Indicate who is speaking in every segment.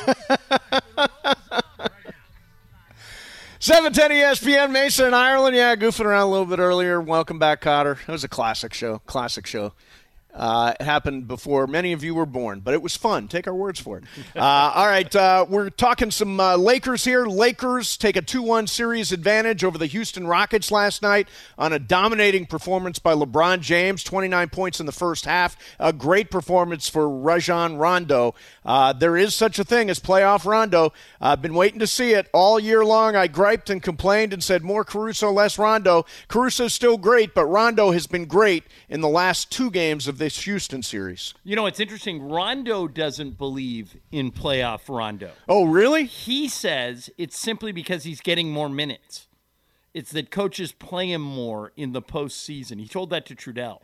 Speaker 1: $7:10 ESPN, Mason in Ireland. Yeah, goofing around a little bit earlier. Welcome back, Cotter. It was a classic show. It happened before many of you were born, but it was fun. Take our words for it. All right, we're talking some Lakers here. Lakers take a 2-1 series advantage over the Houston Rockets last night on a dominating performance by LeBron James, 29 points in the first half. A great performance for Rajon Rondo. There is such a thing as playoff Rondo. I've been waiting to see it all year long. I griped and complained and said more Caruso, less Rondo. Caruso's still great, but Rondo has been great in the last 2 games of this Houston series.
Speaker 2: You know, it's interesting. Rondo doesn't believe in playoff Rondo.
Speaker 1: Oh, really?
Speaker 2: He says it's simply because he's getting more minutes. It's that coaches play him more in the postseason. He told that to Trudell,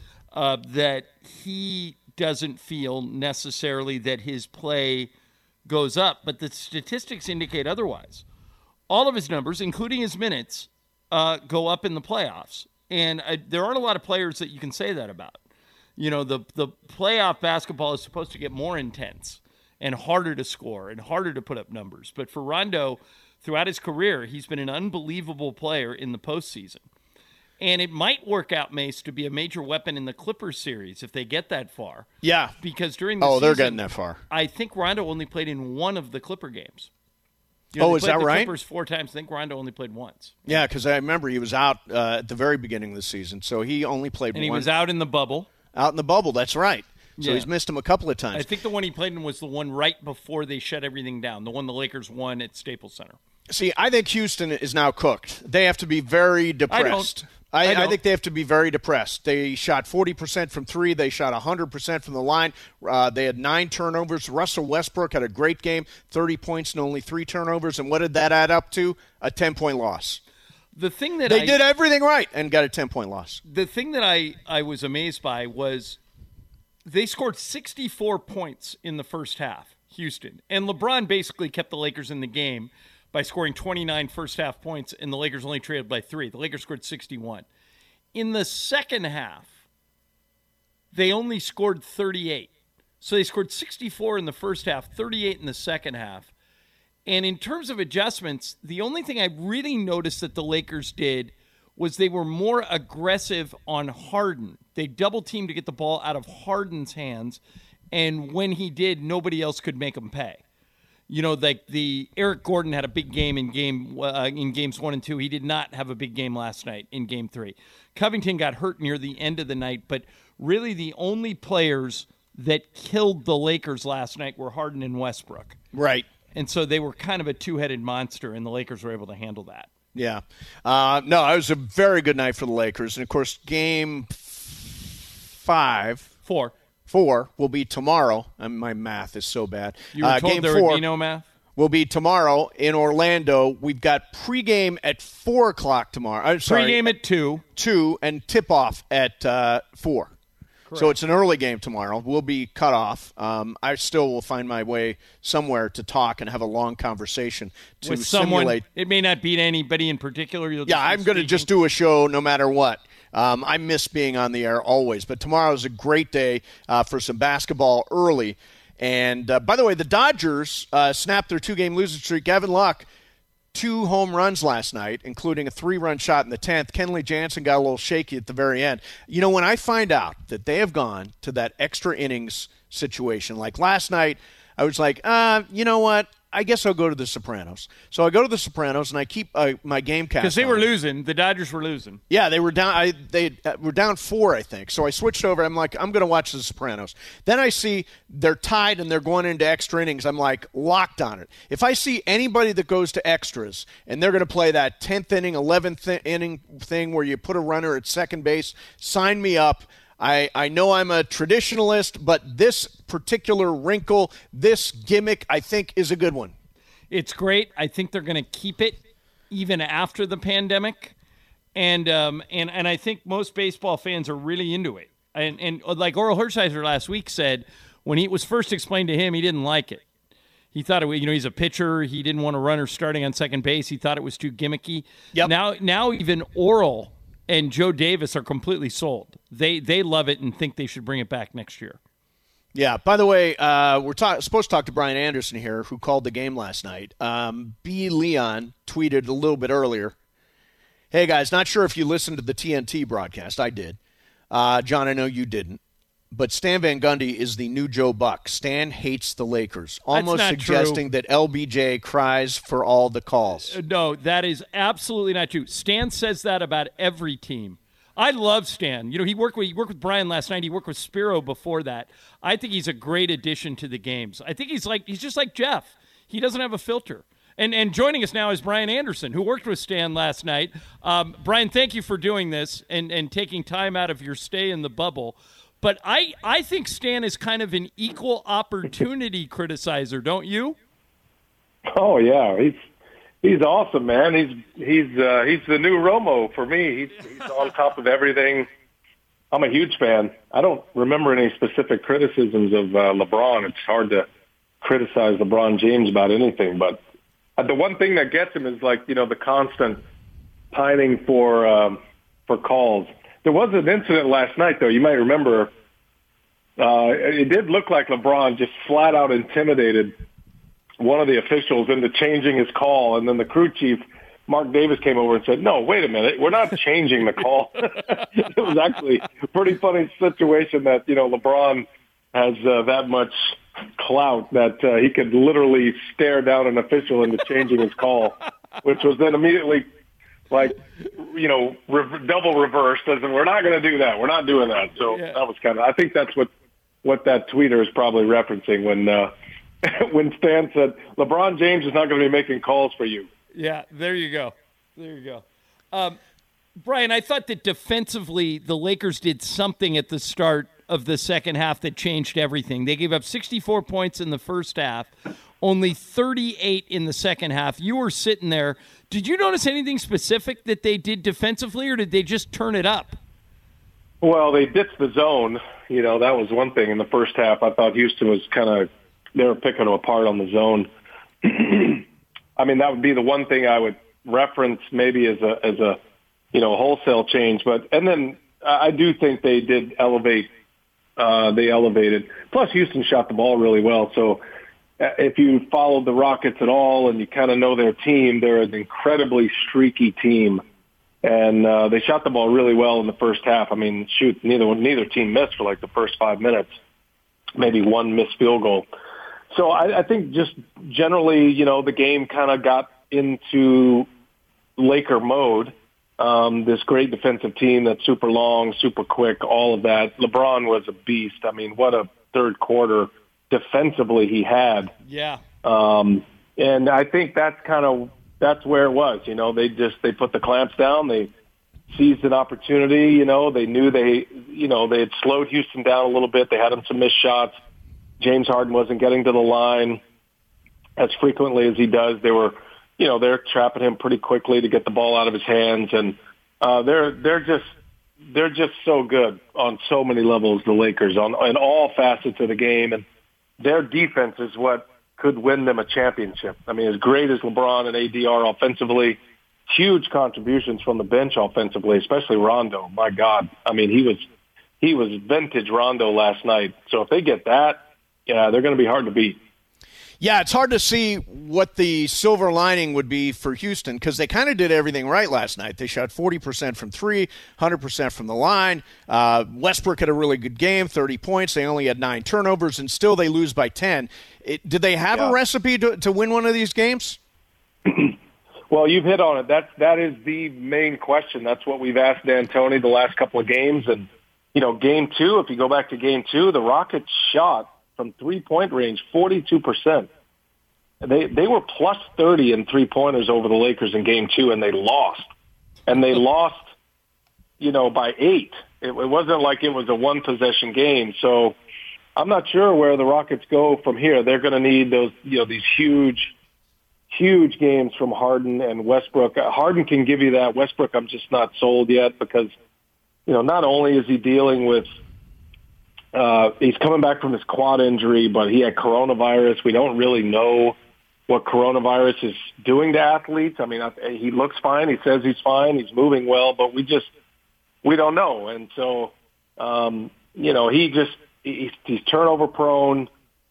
Speaker 2: that he doesn't feel necessarily that his play goes up, but the statistics indicate otherwise. All of his numbers, including his minutes, go up in the playoffs. And there aren't a lot of players that you can say that about. You know, the playoff basketball is supposed to get more intense and harder to score and harder to put up numbers. But for Rondo, throughout his career, he's been an unbelievable player in the postseason. And it might work out, Mace, to be a major weapon in the Clippers series if they get that far.
Speaker 1: Yeah.
Speaker 2: Because during the season,
Speaker 1: they're getting that far.
Speaker 2: I think Rondo only played in one of the Clipper games.
Speaker 1: Is that right?
Speaker 2: Clippers 4 times. I think Rondo only played once.
Speaker 1: Yeah, because I remember he was out at the very beginning of the season, so he only played one.
Speaker 2: And he was out in the bubble.
Speaker 1: Out in the bubble, that's right. So he's missed him a couple of times.
Speaker 2: I think the one he played in was the one right before they shut everything down, the one the Lakers won at Staples Center.
Speaker 1: See, I think Houston is now cooked. They have to be very depressed. I think they have to be very depressed. They shot 40% from 3. They shot 100% from the line. They had 9 turnovers. Russell Westbrook had a great game, 30 points and only 3 turnovers. And what did that add up to? A 10-point loss.
Speaker 2: The thing that
Speaker 1: they did everything right and got a 10-point loss.
Speaker 2: The thing that I was amazed by was they scored 64 points in the first half, Houston. And LeBron basically kept the Lakers in the game by scoring 29 first-half points, and the Lakers only trailed by 3. The Lakers scored 61. In the second half, they only scored 38. So they scored 64 in the first half, 38 in the second half. And in terms of adjustments, the only thing I really noticed that the Lakers did was they were more aggressive on Harden. They double-teamed to get the ball out of Harden's hands, and when he did, nobody else could make him pay. You know, like the Eric Gordon had a big game in games 1 and 2. He did not have a big game last night in game 3. Covington got hurt near the end of the night, but really the only players that killed the Lakers last night were Harden and Westbrook.
Speaker 1: Right.
Speaker 2: And so they were kind of a two-headed monster, and the Lakers were able to handle that.
Speaker 1: Yeah. No, it was a very good night for the Lakers. And, of course, game 4 will be tomorrow. My math is so bad.
Speaker 2: You were told
Speaker 1: game
Speaker 2: there
Speaker 1: 4
Speaker 2: would be no math?
Speaker 1: Will be tomorrow in Orlando. We've got pregame at 4 o'clock tomorrow.
Speaker 2: Pregame at 2.
Speaker 1: 2, and tip-off at 4. Correct. So it's an early game tomorrow. We'll be cut off. I still will find my way somewhere to talk and have a long conversation to
Speaker 2: with someone.
Speaker 1: Simulate.
Speaker 2: It may not be anybody in particular.
Speaker 1: I'm going to just do a show no matter what. I miss being on the air always, but tomorrow is a great day for some basketball early. And, by the way, the Dodgers snapped their 2-game losing streak. Gavin Luck, 2 home runs last night, including a 3-run shot in the 10th. Kenley Jansen got a little shaky at the very end. You know, when I find out that they have gone to that extra innings situation, like last night, I was like, you know what? I guess I'll go to The Sopranos. So I go to The Sopranos, and I keep my game cast
Speaker 2: because they were losing. The Dodgers were losing.
Speaker 1: Yeah, they were down. They were down 4, I think. So I switched over. I'm like, I'm going to watch The Sopranos. Then I see they're tied and they're going into extra innings. I'm like, locked on it. If I see anybody that goes to extras and they're going to play that 10th inning, 11th inning thing where you put a runner at second base, sign me up. I know I'm a traditionalist, but this particular wrinkle, this gimmick, I think is a good one.
Speaker 2: It's great. I think they're going to keep it even after the pandemic. And I think most baseball fans are really into it. And like Oral Hershiser last week said, when it was first explained to him, he didn't like it. He thought it, he's a pitcher. He didn't want a runner starting on second base. He thought it was too gimmicky.
Speaker 1: Yep.
Speaker 2: Now even Oral and Joe Davis are completely sold. They love it and think they should bring it back next year.
Speaker 1: Yeah. By the way, we're supposed to talk to Brian Anderson here, who called the game last night. B. Leon tweeted a little bit earlier. Hey, guys, not sure if you listened to the TNT broadcast. I did. John, I know you didn't. But Stan Van Gundy is the new Joe Buck. Stan hates the Lakers, almost suggesting that LBJ cries for all the calls.
Speaker 2: No, that is absolutely not true. Stan says that about every team. I love Stan. You know, he worked with Brian last night. He worked with Spiro before that. I think he's a great addition to the games. I think he's just like Jeff. He doesn't have a filter. And joining us now is Brian Anderson, who worked with Stan last night. Brian, thank you for doing this and taking time out of your stay in the bubble. But I think Stan is kind of an equal opportunity criticizer, don't you?
Speaker 3: Oh yeah, he's awesome, man. He's the new Romo for me. He's on top of everything. I'm a huge fan. I don't remember any specific criticisms of LeBron. It's hard to criticize LeBron James about anything, but the one thing that gets him is the constant pining for calls. There was an incident last night, though. You might remember. It did look like LeBron just flat out intimidated one of the officials into changing his call, and then the crew chief, Mark Davis, came over and said, "No, wait a minute, we're not changing the call." It was actually a pretty funny situation that LeBron has that much clout that he could literally stare down an official into changing his call, which was then immediately double reversed, as in, we're not going to do that. We're not doing that. So That was I think that's what that tweeter is probably referencing when Stan said, LeBron James is not going to be making calls for you.
Speaker 2: Yeah, there you go. Brian, I thought that defensively the Lakers did something at the start of the second half that changed everything. They gave up 64 points in the first half, only 38 in the second half. You were sitting there. Did you notice anything specific that they did defensively, or did they just turn it up?
Speaker 3: Well, they ditched the zone. That was one thing in the first half. I thought Houston was they were picking them apart on the zone. I mean, that would be the one thing I would reference maybe as a wholesale change. And then I do think they did elevate. They elevated. Plus, Houston shot the ball really well. So if you followed the Rockets at all and you kind of know their team, they're an incredibly streaky team. And they shot the ball really well in the first half. I mean, shoot, neither team missed for the first 5 minutes, maybe one missed field goal. So I think just generally, the game kind of got into Laker mode. This great defensive team that's super long, super quick, all of that. LeBron was a beast. I mean, what a third quarter defensively he had.
Speaker 2: Yeah.
Speaker 3: And I think that's where it was. They put the clamps down. They seized an opportunity. They knew they had slowed Houston down a little bit. They had them some missed shots. James Harden wasn't getting to the line as frequently as he does. They were, they're trapping him pretty quickly to get the ball out of his hands, and they're just so good on so many levels. The Lakers in all facets of the game, and their defense is what could win them a championship. I mean, as great as LeBron and AD are offensively, huge contributions from the bench offensively, especially Rondo. My God, I mean, he was vintage Rondo last night. So if they get that, yeah, they're going to be hard to beat.
Speaker 1: Yeah, it's hard to see what the silver lining would be for Houston because they kind of did everything right last night. They shot 40% from three, 100% from the line. Westbrook had a really good game, 30 points. They only had 9 turnovers, and still they lose by 10. Did they have a recipe to win one of these games?
Speaker 3: Well, you've hit on it. That is the main question. That's what we've asked D'Antoni the last couple of games. And, game 2, if you go back to game 2, the Rockets shot from three-point range 42%. They were plus 30 in three-pointers over the Lakers in game 2, and they lost. And they lost, by 8. It wasn't like it was a one-possession game. So I'm not sure where the Rockets go from here. They're going to need those, these huge games from Harden and Westbrook. Harden can give you that. Westbrook, I'm just not sold yet because, not only is he dealing with he's coming back from his quad injury, but he had coronavirus. We don't really know what coronavirus is doing to athletes. I mean, he looks fine. He says he's fine. He's moving well, but we don't know. And so, he's turnover prone.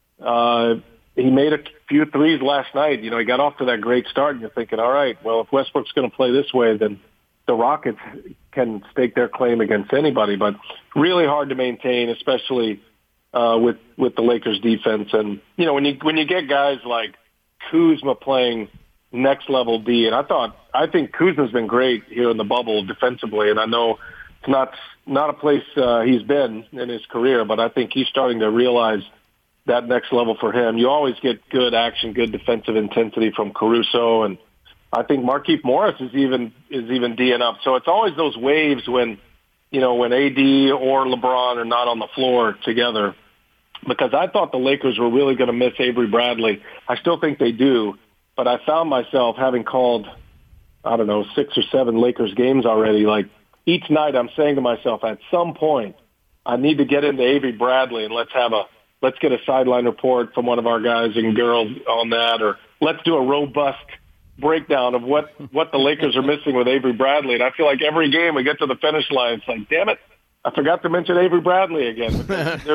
Speaker 3: He made a few threes last night. You know, he got off to that great start, and you're thinking, all right, well, if Westbrook's going to play this way, then the Rockets can stake their claim against anybody. But really hard to maintain, especially with the Lakers defense. And you know, when you get guys like Kuzma playing next level D, and I think Kuzma's been great here in the bubble defensively, and I know it's not a place he's been in his career, but I think he's starting to realize that next level for him. You always get good action, good defensive intensity from Caruso, and I think Markieff Morris is even D'ing up. So it's always those waves when AD or LeBron are not on the floor together. Because I thought the Lakers were really going to miss Avery Bradley. I still think they do, but I found myself having called, 6 or 7 Lakers games already. Like each night, I'm saying to myself, at some point, I need to get into Avery Bradley and let's get a sideline report from one of our guys and girls on that, or let's do a robust breakdown of what the Lakers are missing with Avery Bradley. And I feel like every game we get to the finish line, it's like, damn it, I forgot to mention Avery Bradley again.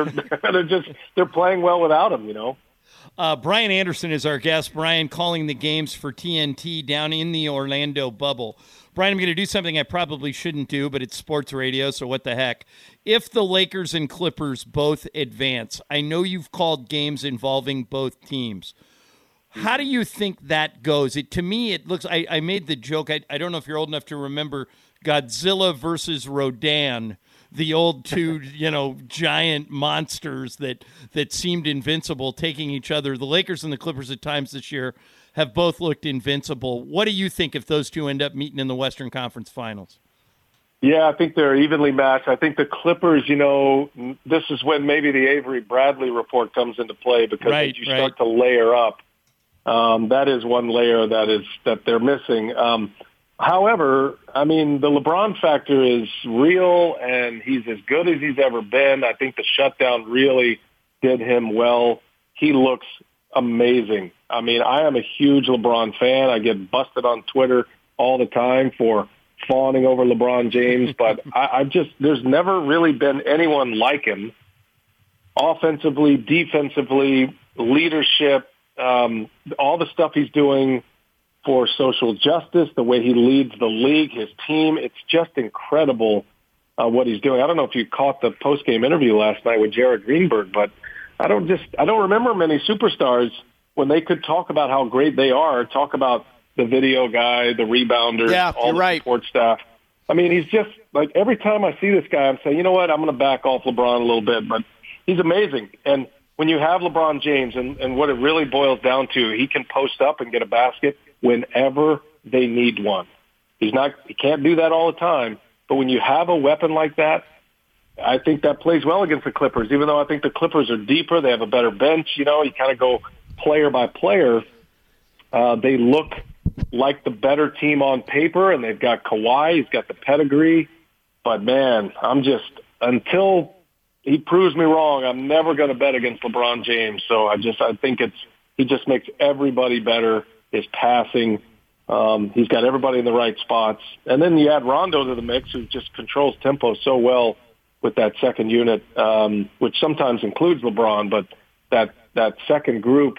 Speaker 3: They're playing well without him, you know.
Speaker 2: Brian Anderson is our guest. Brian calling the games for TNT down in the Orlando bubble. Brian, I'm going to do something I probably shouldn't do, but it's sports radio, so what the heck. If the Lakers and Clippers both advance, I know you've called games involving both teams. How do you think that goes? To me, it looks – I made the joke. I don't know if you're old enough to remember Godzilla versus Rodan, the old two, giant monsters that seemed invincible taking each other. The Lakers and the Clippers at times this year have both looked invincible. What do you think if those two end up meeting in the Western Conference Finals?
Speaker 3: Yeah, I think they're evenly matched. I think the Clippers, this is when maybe the Avery Bradley report comes into play, because as you start to layer up, that is one layer that they're missing. However, I mean, the LeBron factor is real, and he's as good as he's ever been. I think the shutdown really did him well. He looks amazing. I mean, I am a huge LeBron fan. I get busted on Twitter all the time for fawning over LeBron James, but there's never really been anyone like him. Offensively, defensively, leadership, all the stuff he's doing for social justice, the way he leads the league, his team. It's just incredible what he's doing. I don't know if you caught the post-game interview last night with Jared Greenberg, but I don't remember many superstars when they could talk about how great they are, talk about the video guy, the rebounder, all the support staff. I mean, he's just like, every time I see this guy, I'm saying, you know what, I'm going to back off LeBron a little bit, but he's amazing. And when you have LeBron James, and what it really boils down to, he can post up and get a basket whenever they need one. He can't do that all the time, but when you have a weapon like that, I think that plays well against the Clippers, even though I think the Clippers are deeper. They have a better bench. You kind of go player by player. They look like the better team on paper, and they've got Kawhi. He's got the pedigree. But, man, until he proves me wrong, I'm never going to bet against LeBron James. So I think he just makes everybody better. His passing, he's got everybody in the right spots. And then you add Rondo to the mix, who just controls tempo so well with that second unit, which sometimes includes LeBron, but that second group,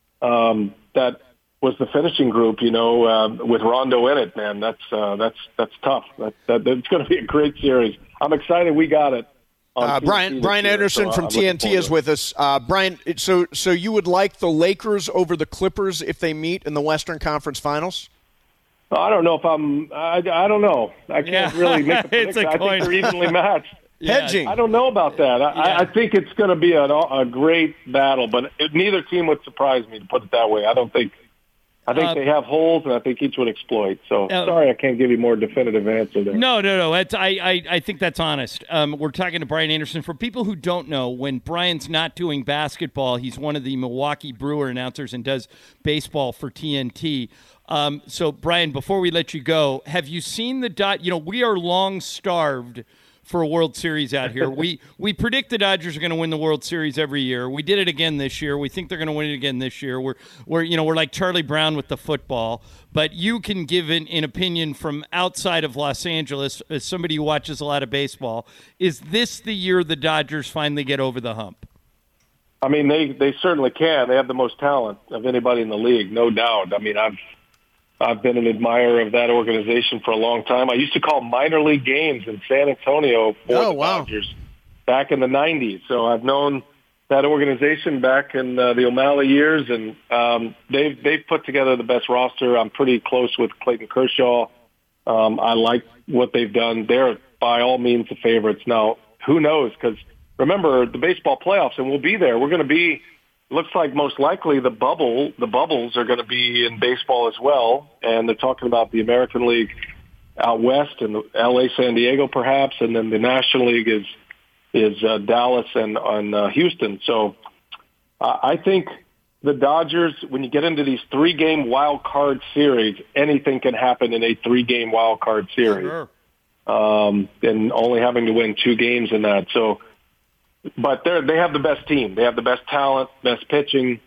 Speaker 3: that was the finishing group, with Rondo in it, man. That's tough. That's going to be a great series. I'm excited we got it.
Speaker 1: Brian Anderson from TNT is with us. Brian, so you would like the Lakers over the Clippers if they meet in the Western Conference Finals?
Speaker 3: I don't know if I don't know. I can't really make a prediction. I think they're evenly matched.
Speaker 1: Hedging.
Speaker 3: I don't know about that. I think it's going to be a great battle, but neither team would surprise me, to put it that way. I think they have holes, and I think each would exploit. So, sorry I can't give you a more definitive answer there.
Speaker 2: No. I think that's honest. We're talking to Brian Anderson. For people who don't know, when Brian's not doing basketball, he's one of the Milwaukee Brewer announcers and does baseball for TNT. So, Brian, before we let you go, have you seen the we are long starved for a World Series out here. We predict the Dodgers are going to win the World Series every year. We did it again this year. We think they're going to win it again this year. We're like Charlie Brown with the football. But you can give an opinion from outside of Los Angeles, as somebody who watches a lot of baseball. Is this the year the Dodgers finally get over the hump?
Speaker 3: I mean, they certainly can. They have the most talent of anybody in the league, no doubt. I mean, I've been an admirer of that organization for a long time. I used to call minor league games in San Antonio for the Dodgers back in the 90s. So I've known that organization back in the O'Malley years, and they've put together the best roster. I'm pretty close with Clayton Kershaw. I like what they've done. They're by all means the favorites. Now, who knows? Because remember, the baseball playoffs, and we'll be there. We're going to be, looks like most likely the bubbles are going to be in baseball as well. And they're talking about the American League out west and the LA, San Diego perhaps. And then the National League is Dallas and Houston. So I think the Dodgers, when you get into these 3-game wild card series, anything can happen in a 3-game wild card series.
Speaker 2: Sure.
Speaker 3: And only having to win 2 games in that. So, but they have the best team. They have the best talent, best pitching,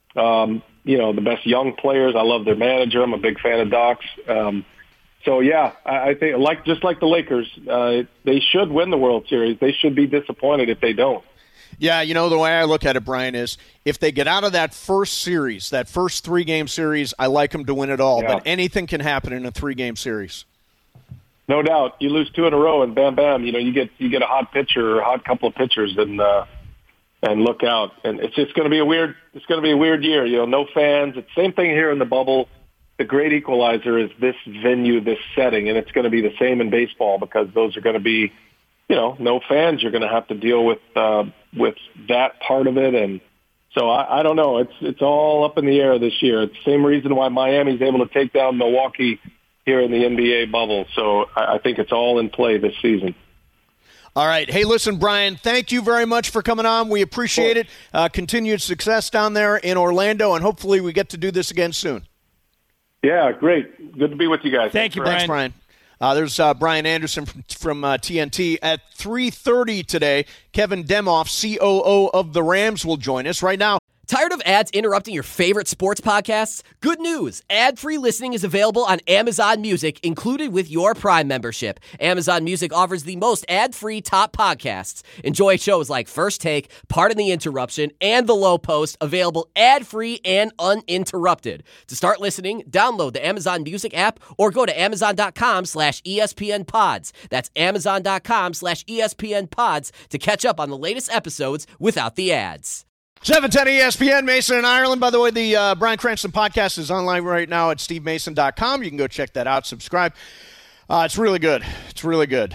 Speaker 3: the best young players. I love their manager. I'm a big fan of Doc's. So, yeah, I think just like the Lakers, they should win the World Series. They should be disappointed if they don't.
Speaker 1: Yeah, the way I look at it, Brian, is if they get out of that first series, that first 3-game series, I like them to win it all. Yeah. But anything can happen in a 3-game series.
Speaker 3: No doubt. You lose 2 in a row, and bam, bam. You get a hot pitcher or a hot couple of pitchers, and look out. And it's going to be a weird. It's going to be a weird year. No fans. It's the same thing here in the bubble. The great equalizer is this venue, this setting, and it's going to be the same in baseball because those are going to be, no fans. You're going to have to deal with that part of it, and so I don't know. It's all up in the air this year. It's the same reason why Miami's able to take down Milwaukee here in the NBA bubble. So I think it's all in play this season.
Speaker 1: All right. Hey, listen, Brian, thank you very much for coming on. We appreciate it. Continued success down there in Orlando, and hopefully we get to do this again soon.
Speaker 3: Yeah, great. Good to be with you guys.
Speaker 2: Thank you, Brian.
Speaker 1: Thanks, Brian. There's Brian Anderson from TNT. At 3:30 today, Kevin Demoff, COO of the Rams, will join us. Right now,
Speaker 4: tired of ads interrupting your favorite sports podcasts? Good news. Ad-free listening is available on Amazon Music, included with your Prime membership. Amazon Music offers the most ad-free top podcasts. Enjoy shows like First Take, Pardon the Interruption, and The Low Post, available ad-free and uninterrupted. To start listening, download the Amazon Music app or go to amazon.com/ESPN Pods. That's amazon.com/ESPN Pods to catch up on the latest episodes without the ads.
Speaker 1: 710 ESPN, Mason and Ireland. By the way, the Brian Cranston podcast is online right now at stevemason.com. You can go check that out. Subscribe. It's really good. It's really good.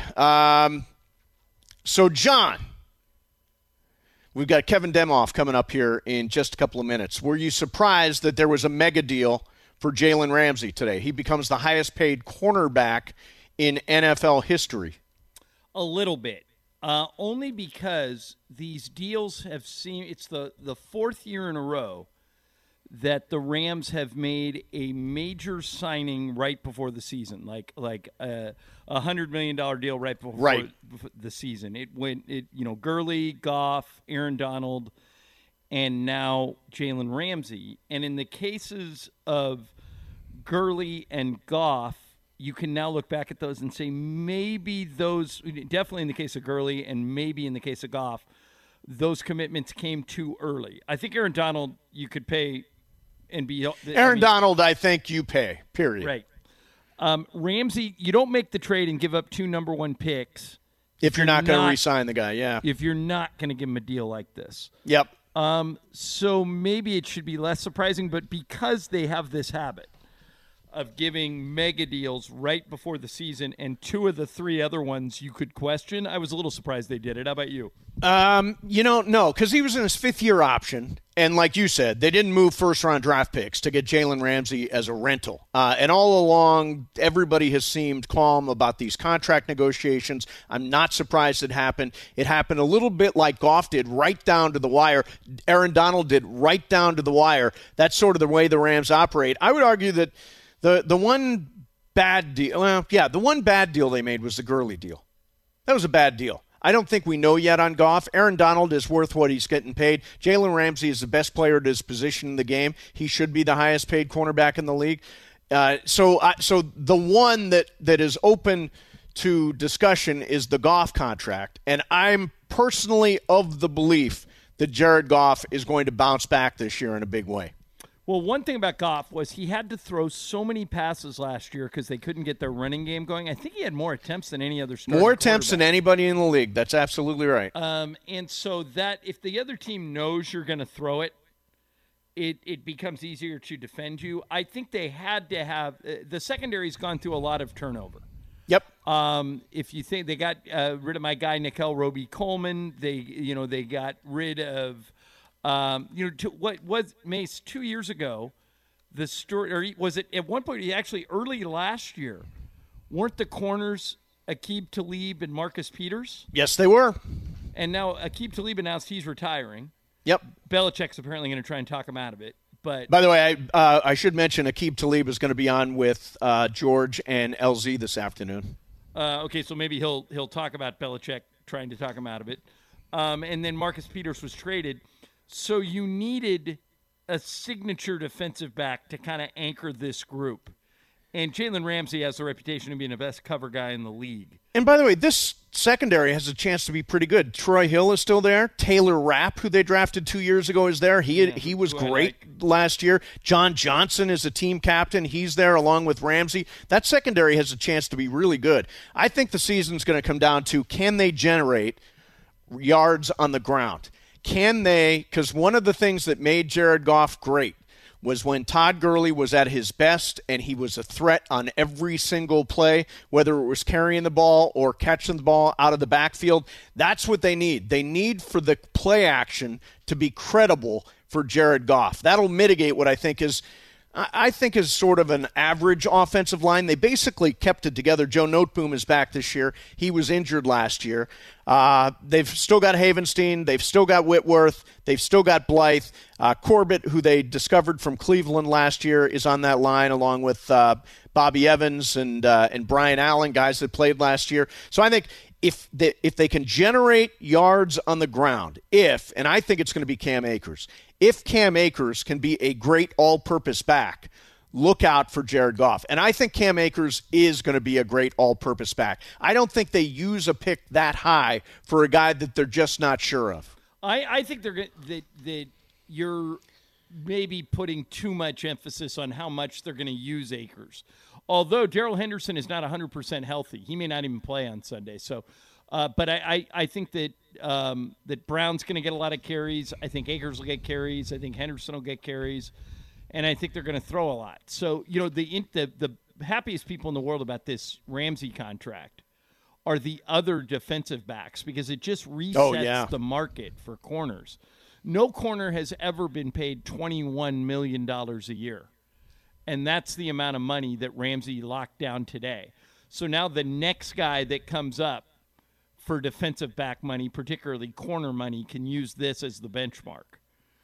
Speaker 1: So, John, we've got Kevin Demoff coming up here in just a couple of minutes. Were you surprised that there was a mega deal for Jalen Ramsey today? He becomes the highest paid cornerback in NFL history.
Speaker 2: A little bit. Only because these deals have seemed – it's the 4th year in a row that the Rams have made a major signing right before the season, like a $100 million deal right before the season. It went Gurley, Goff, Aaron Donald, and now Jalen Ramsey. And in the cases of Gurley and Goff, you can now look back at those and say maybe those, definitely in the case of Gurley and maybe in the case of Goff, those commitments came too early. I think Aaron Donald, you could pay and be.
Speaker 1: Donald, I think you pay, period.
Speaker 2: Right. Ramsey, you don't make the trade and give up 2 number 1 picks.
Speaker 1: If you're not going to re-sign the guy, yeah.
Speaker 2: If you're not going to give him a deal like this.
Speaker 1: Yep.
Speaker 2: So maybe it should be less surprising, but because they have this habit of giving mega deals right before the season, and 2 of the 3 other ones you could question, I was a little surprised they did it. How about you?
Speaker 1: No, because he was in his 5th-year option, and like you said, they didn't move first-round draft picks to get Jalen Ramsey as a rental. And all along, everybody has seemed calm about these contract negotiations. I'm not surprised it happened. It happened a little bit like Goff did, right down to the wire. Aaron Donald did right down to the wire. That's sort of the way the Rams operate. I would argue that the one bad deal, the one bad deal they made was the Gurley deal. That was a bad deal. I don't think we know yet on Goff. Aaron Donald is worth what he's getting paid. Jalen Ramsey is the best player at his position in the game. He should be the highest paid cornerback in the league. So the one that is open to discussion is the Goff contract. And I'm personally of the belief that Jared Goff is going to bounce back this year in a big way.
Speaker 2: Well, one thing about Goff was he had to throw so many passes last year because they couldn't get their running game going. I think he had more attempts than any other starting
Speaker 1: More attempts than anybody in the league. That's absolutely right.
Speaker 2: And so that if the other team knows you're going to throw it, it becomes easier to defend you. I think they had to have the secondary's gone through a lot of turnover.
Speaker 1: Yep.
Speaker 2: If you think they got rid of my guy Nickel Roby-Coleman, they got rid of. What was Mace 2 years ago? The story, or was it at one point? Actually, early last year, weren't the corners Aqib Talib and Marcus Peters?
Speaker 1: Yes, they were.
Speaker 2: And now Aqib Talib announced he's retiring.
Speaker 1: Yep.
Speaker 2: Belichick's apparently going to try and talk him out of it. But
Speaker 1: by the way, I should mention Aqib Talib is going to be on with George and LZ this afternoon.
Speaker 2: Okay, so maybe he'll talk about Belichick trying to talk him out of it. And then Marcus Peters was traded. So you needed a signature defensive back to kind of anchor this group. And Jalen Ramsey has the reputation of being the best cover guy in the league.
Speaker 1: And by the way, this secondary has a chance to be pretty good. Troy Hill is still there. Taylor Rapp, who they drafted 2 years ago, is there. He was great last year. John Johnson is a team captain. He's there along with Ramsey. That secondary has a chance to be really good. I think the season's going to come down to, can they generate yards on the ground? Can they, because one of the things that made Jared Goff great was when Todd Gurley was at his best and he was a threat on every single play, whether it was carrying the ball or catching the ball out of the backfield. That's what they need. They need for the play action to be credible for Jared Goff. That'll mitigate what I think is sort of an average offensive line. They basically kept it together. Joe Noteboom is back this year. He was injured last year. They've still got Havenstein. They've still got Whitworth. They've still got Blythe. Corbett, who they discovered from Cleveland last year, is on that line along with Bobby Evans and Brian Allen, guys that played last year. So I think if they can generate yards on the ground, and I think it's going to be Cam Akers, if Cam Akers can be a great all-purpose back, look out for Jared Goff. And I think Cam Akers is going to be a great all-purpose back. I don't think they use a pick that high for a guy that they're just not sure of.
Speaker 2: I think that you're maybe putting too much emphasis on how much they're going to use Akers. Although Darrell Henderson is not 100% healthy. He may not even play on Sunday. So, but I think that Brown's going to get a lot of carries. I think Akers will get carries. I think Henderson will get carries. And I think they're going to throw a lot. So, the happiest people in the world about this Ramsey contract are the other defensive backs because it just resets the market for corners. No corner has ever been paid $21 million a year. And that's the amount of money that Ramsey locked down today. So now the next guy that comes up for defensive back money, particularly corner money, can use this as the benchmark.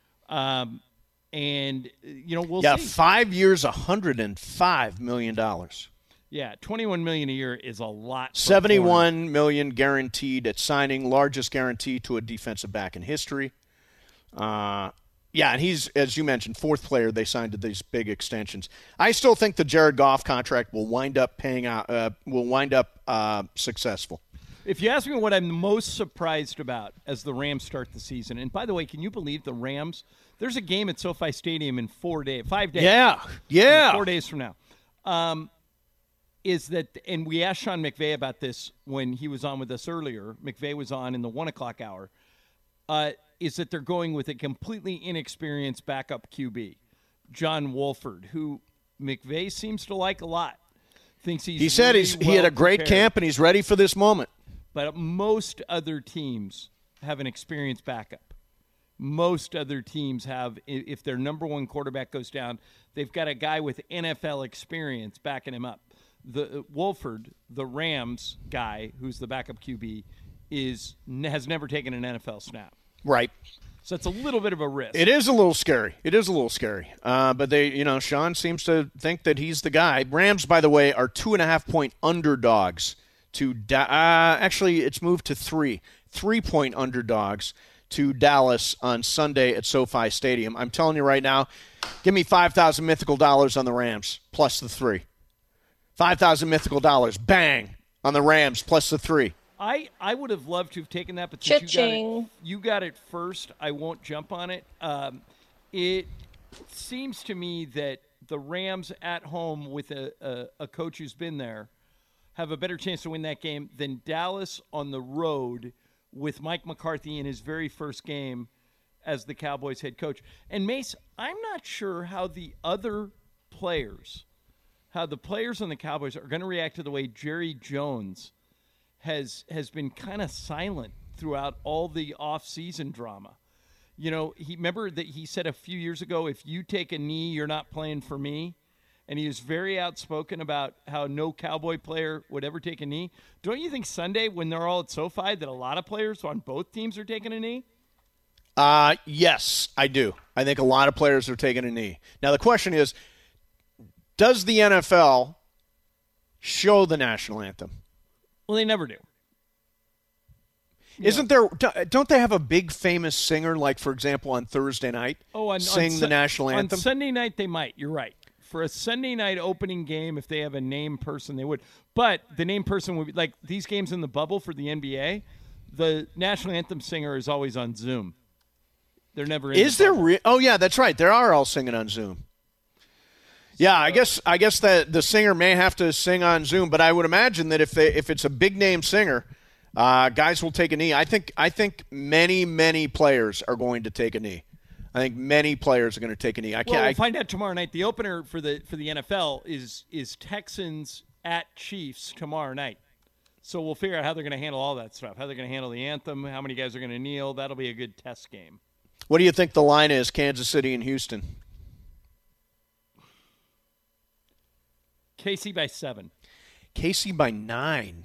Speaker 2: We'll see.
Speaker 1: 5 years, $105 million.
Speaker 2: Yeah, $21 million a year is a lot.
Speaker 1: $71 million guaranteed at signing, largest guarantee to a defensive back in history. And he's, as you mentioned, fourth player they signed to these big extensions. I still think the Jared Goff contract will wind up paying out. Successful.
Speaker 2: If you ask me what I'm most surprised about as the Rams start the season, and by the way, can you believe the Rams? There's a game at SoFi Stadium in 5 days.
Speaker 1: Yeah.
Speaker 2: 4 days from now. Is that, and we asked Sean McVay about this when he was on with us earlier. McVay was on in the 1 o'clock hour. Is that they're going with a completely inexperienced backup QB, John Wolford, who McVay seems to like a lot. Thinks
Speaker 1: he said he had a great camp and he's ready for this moment.
Speaker 2: But most other teams have an experienced backup. Most other teams have, if their number one quarterback goes down, they've got a guy with NFL experience backing him up. The Wolford, the Rams guy, who's the backup QB, has never taken an NFL snap.
Speaker 1: Right.
Speaker 2: So it's a little bit of a risk.
Speaker 1: It is a little scary. But they, Sean seems to think that he's the guy. Rams, by the way, are 2.5-point underdogs to actually it's moved to 3-point underdogs to Dallas on Sunday at SoFi Stadium. I'm telling you right now, give me 5,000 mythical dollars on the Rams plus the 3. 5,000 mythical dollars, bang, on the Rams plus the 3.
Speaker 2: I would have loved to have taken that, but since you got it first, I won't jump on it. It seems to me that the Rams at home with a coach who's been there have a better chance to win that game than Dallas on the road with Mike McCarthy in his very first game as the Cowboys head coach. And Mace, I'm not sure how the players on the Cowboys are going to react to the way Jerry Jones has been kind of silent throughout all the off-season drama. You know, remember that he said a few years ago, if you take a knee, you're not playing for me. And he was very outspoken about how no Cowboy player would ever take a knee. Don't you think Sunday, when they're all at SoFi, that a lot of players on both teams are taking a knee?
Speaker 1: Yes, I do. I think a lot of players are taking a knee. Now, the question is, does the NFL show the national anthem?
Speaker 2: Well, they never do.
Speaker 1: Isn't there? Don't they have a big famous singer, like, for example, on Thursday night, sing the national anthem?
Speaker 2: On Sunday night, they might. You're right. For a Sunday night opening game, if they have a named person, they would. But the named person would be, like these games in the bubble for the NBA, the national anthem singer is always on Zoom. They're never in
Speaker 1: Is
Speaker 2: the
Speaker 1: there oh, yeah, that's right. They are all singing on Zoom. Yeah, I guess that the singer may have to sing on Zoom, but I would imagine that if it's a big name singer, guys will take a knee. I think many players are going to take a knee. I think many players are going to take a knee.
Speaker 2: We'll find out tomorrow night. The opener for the NFL is Texans at Chiefs tomorrow night. So we'll figure out how they're going to handle all that stuff. How they're going to handle the anthem, how many guys are going to kneel. That'll be a good test game.
Speaker 1: What do you think the line is, Kansas City and Houston?
Speaker 2: KC by 7.
Speaker 1: KC by 9.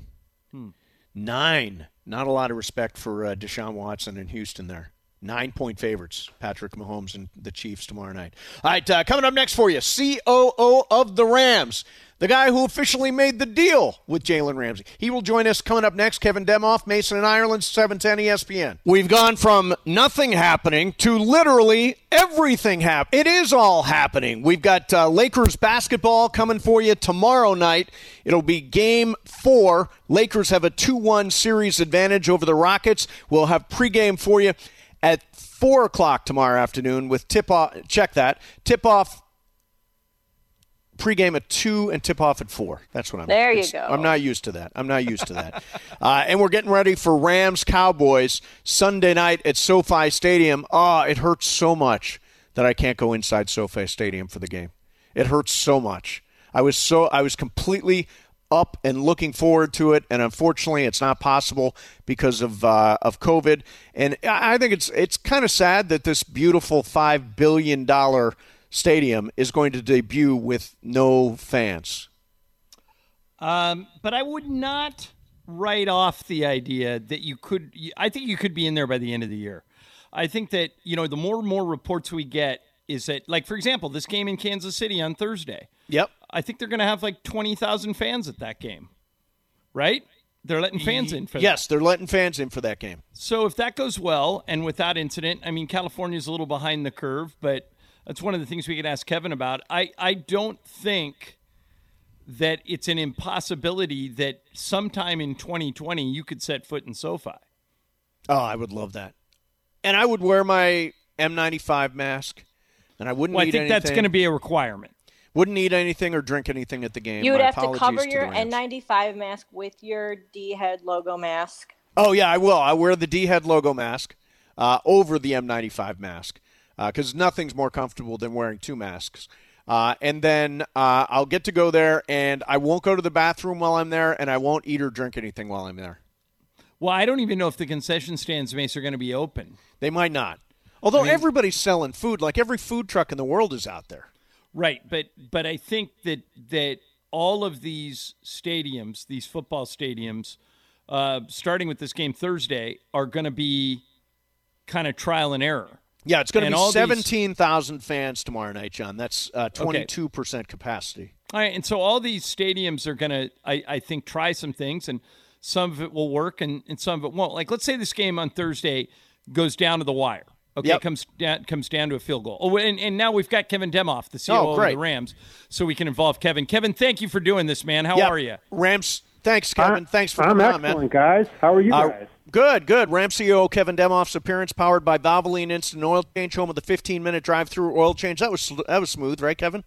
Speaker 1: 9. Not a lot of respect for Deshaun Watson in Houston there. 9-point favorites, Patrick Mahomes and the Chiefs tomorrow night. All right, coming up next for you, COO of the Rams, the guy who officially made the deal with Jalen Ramsey. He will join us coming up next. Kevin Demoff, Mason and Ireland, 710 ESPN. We've gone from nothing happening to literally everything happening. It is all happening. We've got Lakers basketball coming for you tomorrow night. It'll be Game 4. Lakers have a 2-1 series advantage over the Rockets. We'll have pregame for you at 4 o'clock tomorrow afternoon with tip-off. Check that. Tip-off pregame at 2 and tip-off at 4. That's what I'm
Speaker 5: There you go.
Speaker 1: I'm not used to that. And we're getting ready for Rams-Cowboys Sunday night at SoFi Stadium. It hurts so much that I can't go inside SoFi Stadium for the game. It hurts so much. I was completely up and looking forward to it, and unfortunately it's not possible because of COVID. And I think it's kind of sad that this beautiful $5 billion stadium is going to debut with no fans.
Speaker 2: But I would not write off the idea that I think you could be in there by the end of the year. I think that, the more and more reports we get is that, like, for example, this game in Kansas City on Thursday.
Speaker 1: Yep.
Speaker 2: I think they're going to have like 20,000 fans at that game, right? They're letting fans in for that.
Speaker 1: Yes, they're letting fans in for that game.
Speaker 2: So if that goes well and without incident, I mean, California's a little behind the curve, but that's one of the things we could ask Kevin about. I don't think that it's an impossibility that sometime in 2020 you could set foot in SoFi.
Speaker 1: Oh, I would love that. And I would wear my N95 mask, and I wouldn't eat anything.
Speaker 2: I think that's going to be a requirement.
Speaker 1: Wouldn't eat anything or drink anything at the game.
Speaker 5: You would have to cover your N95 mask with your D-Head logo mask.
Speaker 1: Oh, yeah, I will. I wear the D-Head logo mask over the M95 mask because nothing's more comfortable than wearing two masks. And then I'll get to go there, and I won't go to the bathroom while I'm there, and I won't eat or drink anything while I'm there.
Speaker 2: Well, I don't even know if the concession stands, Mace, are going to be open.
Speaker 1: They might not. Although everybody's selling food. Like every food truck in the world is out there.
Speaker 2: Right, but I think that all of these stadiums, these football stadiums, starting with this game Thursday, are going to be kind of trial and error.
Speaker 1: Yeah, it's going to be 17,000 fans tomorrow night, John. That's 22% capacity.
Speaker 2: All right, and so all these stadiums are going to, I think, try some things, and some of it will work and some of it won't. Like, let's say this game on Thursday goes down to the wire. Okay,
Speaker 1: yep.
Speaker 2: comes down to a field goal. Oh, and now we've got Kevin Demoff, the COO of the Rams, so we can involve Kevin. Kevin, thank you for doing this, man. How are you?
Speaker 1: Rams, thanks, Kevin. Thanks for coming on, man.
Speaker 6: I'm excellent, guys. How are you guys?
Speaker 1: Good. Rams CEO Kevin Demoff's appearance powered by Valvoline Instant Oil Change, home of the 15-minute drive-through oil change. That was smooth, right, Kevin?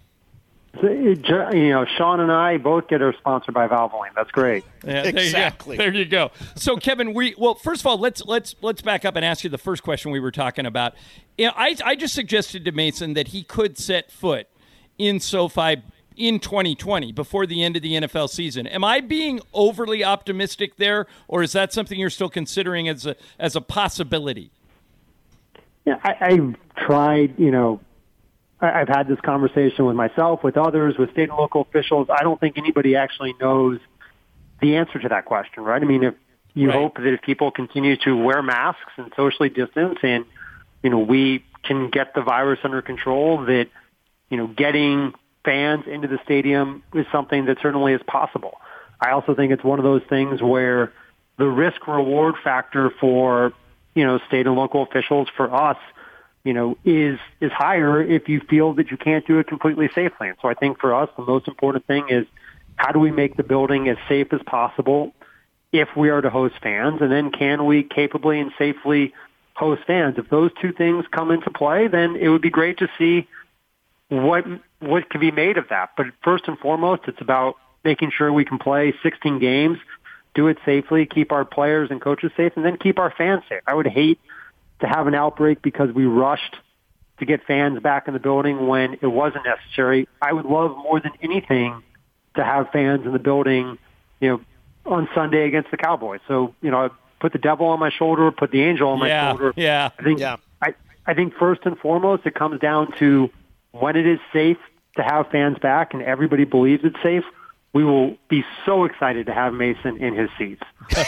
Speaker 6: Sean and I both get our sponsored by Valvoline. That's great.
Speaker 2: Yeah,
Speaker 1: exactly.
Speaker 2: There you go. So, Kevin, first of all, let's back up and ask you the first question we were talking about. I just suggested to Mason that he could set foot in SoFi in 2020 before the end of the NFL season. Am I being overly optimistic there, or is that something you're still considering as a possibility?
Speaker 6: Yeah, I've tried, I've had this conversation with myself, with others, with state and local officials. I don't think anybody actually knows the answer to that question, right? I mean, if you hope that if people continue to wear masks and socially distance and, we can get the virus under control, that, getting fans into the stadium is something that certainly is possible. I also think it's one of those things where the risk-reward factor for, state and local officials, for us, is higher if you feel that you can't do it completely safely. And so I think for us, the most important thing is how do we make the building as safe as possible if we are to host fans, and then can we capably and safely host fans? If those two things come into play, then it would be great to see what can be made of that. But first and foremost, it's about making sure we can play 16 games, do it safely, keep our players and coaches safe, and then keep our fans safe. I would hate to have an outbreak because we rushed to get fans back in the building when it wasn't necessary. I would love more than anything to have fans in the building, on Sunday against the Cowboys. So, I put the devil on my shoulder, put the angel on my shoulder.
Speaker 2: Yeah.
Speaker 6: I think first and foremost, it comes down to when it is safe to have fans back and everybody believes it's safe, we will be so excited to have Mason in his seats.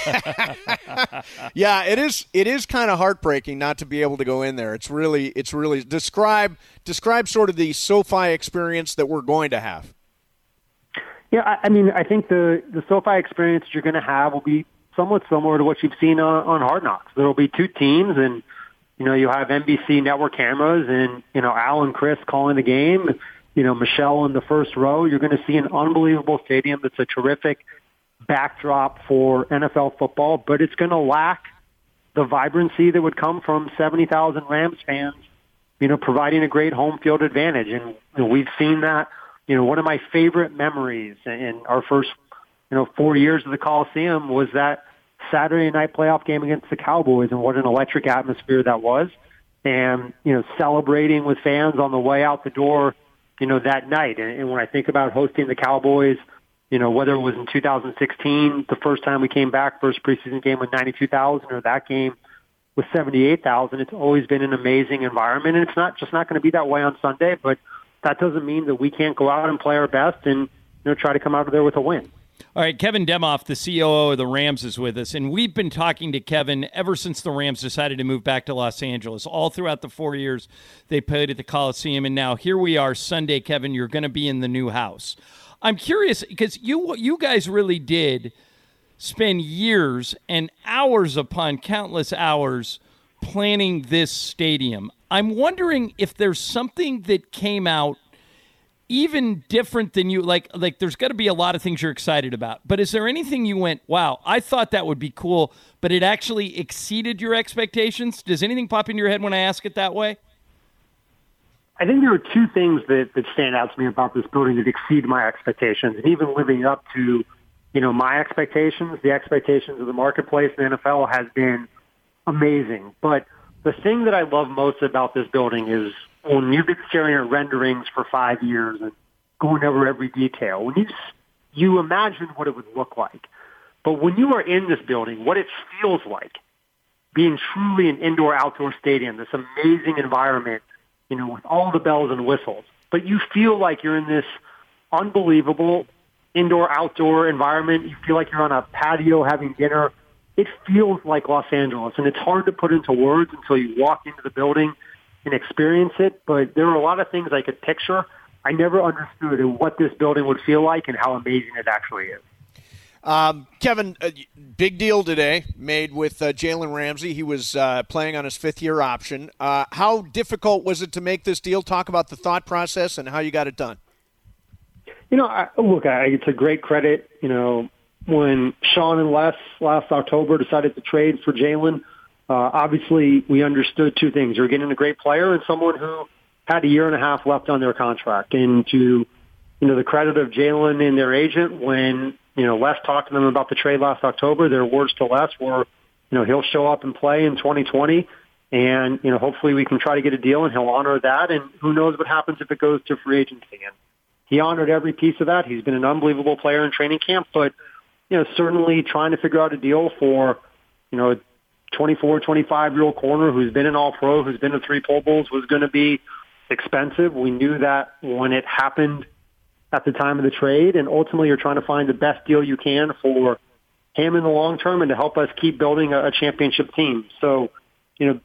Speaker 1: Yeah, it is kind of heartbreaking not to be able to go in there. It's really describe sort of the SoFi experience that we're going to have.
Speaker 6: Yeah, I think the SoFi experience you're going to have will be somewhat similar to what you've seen on Hard Knocks. There will be two teams, and you have NBC network cameras, and Al and Chris calling the game. Michelle in the first row. You're going to see an unbelievable stadium that's a terrific backdrop for NFL football, but it's going to lack the vibrancy that would come from 70,000 Rams fans, providing a great home field advantage. And we've seen that. One of my favorite memories in our first, 4 years of the Coliseum was that Saturday night playoff game against the Cowboys, and what an electric atmosphere that was. And, celebrating with fans on the way out the door, that night. And when I think about hosting the Cowboys, whether it was in 2016, the first time we came back, first preseason game with 92,000, or that game with 78,000, it's always been an amazing environment. And it's not going to be that way on Sunday, but that doesn't mean that we can't go out and play our best and, try to come out of there with a win.
Speaker 2: All right, Kevin Demoff, the COO of the Rams, is with us, and we've been talking to Kevin ever since the Rams decided to move back to Los Angeles, all throughout the 4 years they played at the Coliseum, and now here we are Sunday, Kevin, you're going to be in the new house. I'm curious, because you guys really did spend years and hours upon countless hours planning this stadium. I'm wondering if there's something that came out even different than you, like there's got to be a lot of things you're excited about. But is there anything you went, wow, I thought that would be cool, but it actually exceeded your expectations? Does anything pop into your head when I ask it that way?
Speaker 6: I think there are two things that stand out to me about this building that exceed my expectations, and even living up to, my expectations. The expectations of the marketplace in the NFL has been amazing. But the thing that I love most about this building is when you've been staring at renderings for 5 years and going over every detail, when you imagine what it would look like. But when you are in this building, what it feels like, being truly an indoor-outdoor stadium, this amazing environment, with all the bells and whistles. But you feel like you're in this unbelievable indoor-outdoor environment. You feel like you're on a patio having dinner. It feels like Los Angeles, and it's hard to put into words until you walk into the building and experience it. But there are a lot of things I could picture I never understood what this building would feel like and how amazing it actually is.
Speaker 1: Kevin, big deal today made with Jalen Ramsey. He was playing on his fifth-year option. How difficult was it to make this deal? Talk about the thought process and how you got it done.
Speaker 6: It's a great credit. When Sean and Les last October decided to trade for Jalen, obviously we understood two things. You're getting a great player and someone who had a year and a half left on their contract. And to, the credit of Jalen and their agent, when Les talked to them about the trade last October, their words to Les were, he'll show up and play in 2020, and, hopefully we can try to get a deal, and he'll honor that, and who knows what happens if it goes to free agency. And he honored every piece of that. He's been an unbelievable player in training camp, but, certainly trying to figure out a deal for, a 24, 25-year-old corner who's been an All-Pro, who's been to 3 Pro Bowls, was going to be expensive. We knew that when it happened at the time of the trade, and ultimately you're trying to find the best deal you can for him in the long term and to help us keep building a championship team. So, you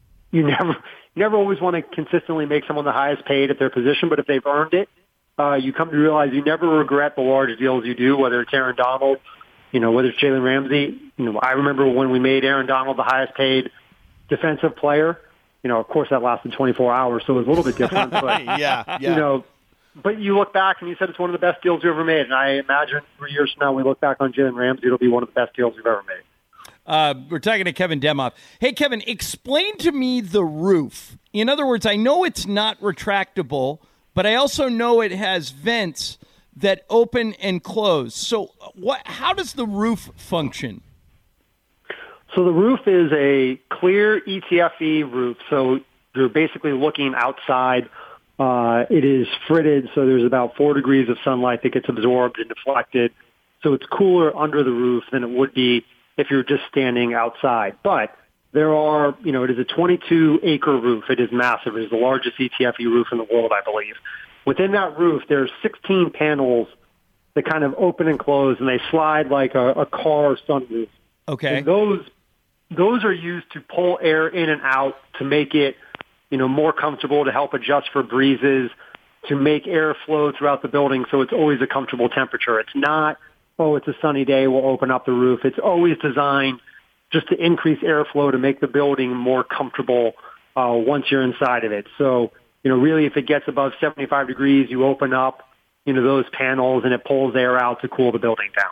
Speaker 6: never always want to consistently make someone the highest paid at their position, but if they've earned it, you come to realize you never regret the large deals you do, whether it's Aaron Donald, whether it's Jalen Ramsey. I remember when we made Aaron Donald the highest paid defensive player. Of course that lasted 24 hours, so it was a little bit different. But,
Speaker 1: yeah.
Speaker 6: But you look back and you said it's one of the best deals you ever made. And I imagine 3 years from now, we look back on Jalen Ramsey, it'll be one of the best deals we've ever made.
Speaker 2: We're talking to Kevin Demoff. Hey, Kevin, explain to me the roof. In other words, I know it's not retractable, but I also know it has vents that open and close. So how does the roof function?
Speaker 6: So the roof is a clear ETFE roof. So you're basically looking outside. It is fritted, so there's about 4 degrees of sunlight that gets absorbed and deflected. So it's cooler under the roof than it would be if you're just standing outside. But there are, it is a 22-acre roof. It is massive. It is the largest ETFE roof in the world, I believe. Within that roof, there's 16 panels that kind of open and close, and they slide like a car sunroof.
Speaker 2: Okay.
Speaker 6: And those are used to pull air in and out to make it more comfortable, to help adjust for breezes, to make air flow throughout the building so it's always a comfortable temperature. It's not, it's a sunny day, we'll open up the roof. It's always designed just to increase airflow to make the building more comfortable once you're inside of it. So, really if it gets above 75 degrees, you open up, those panels and it pulls air out to cool the building down.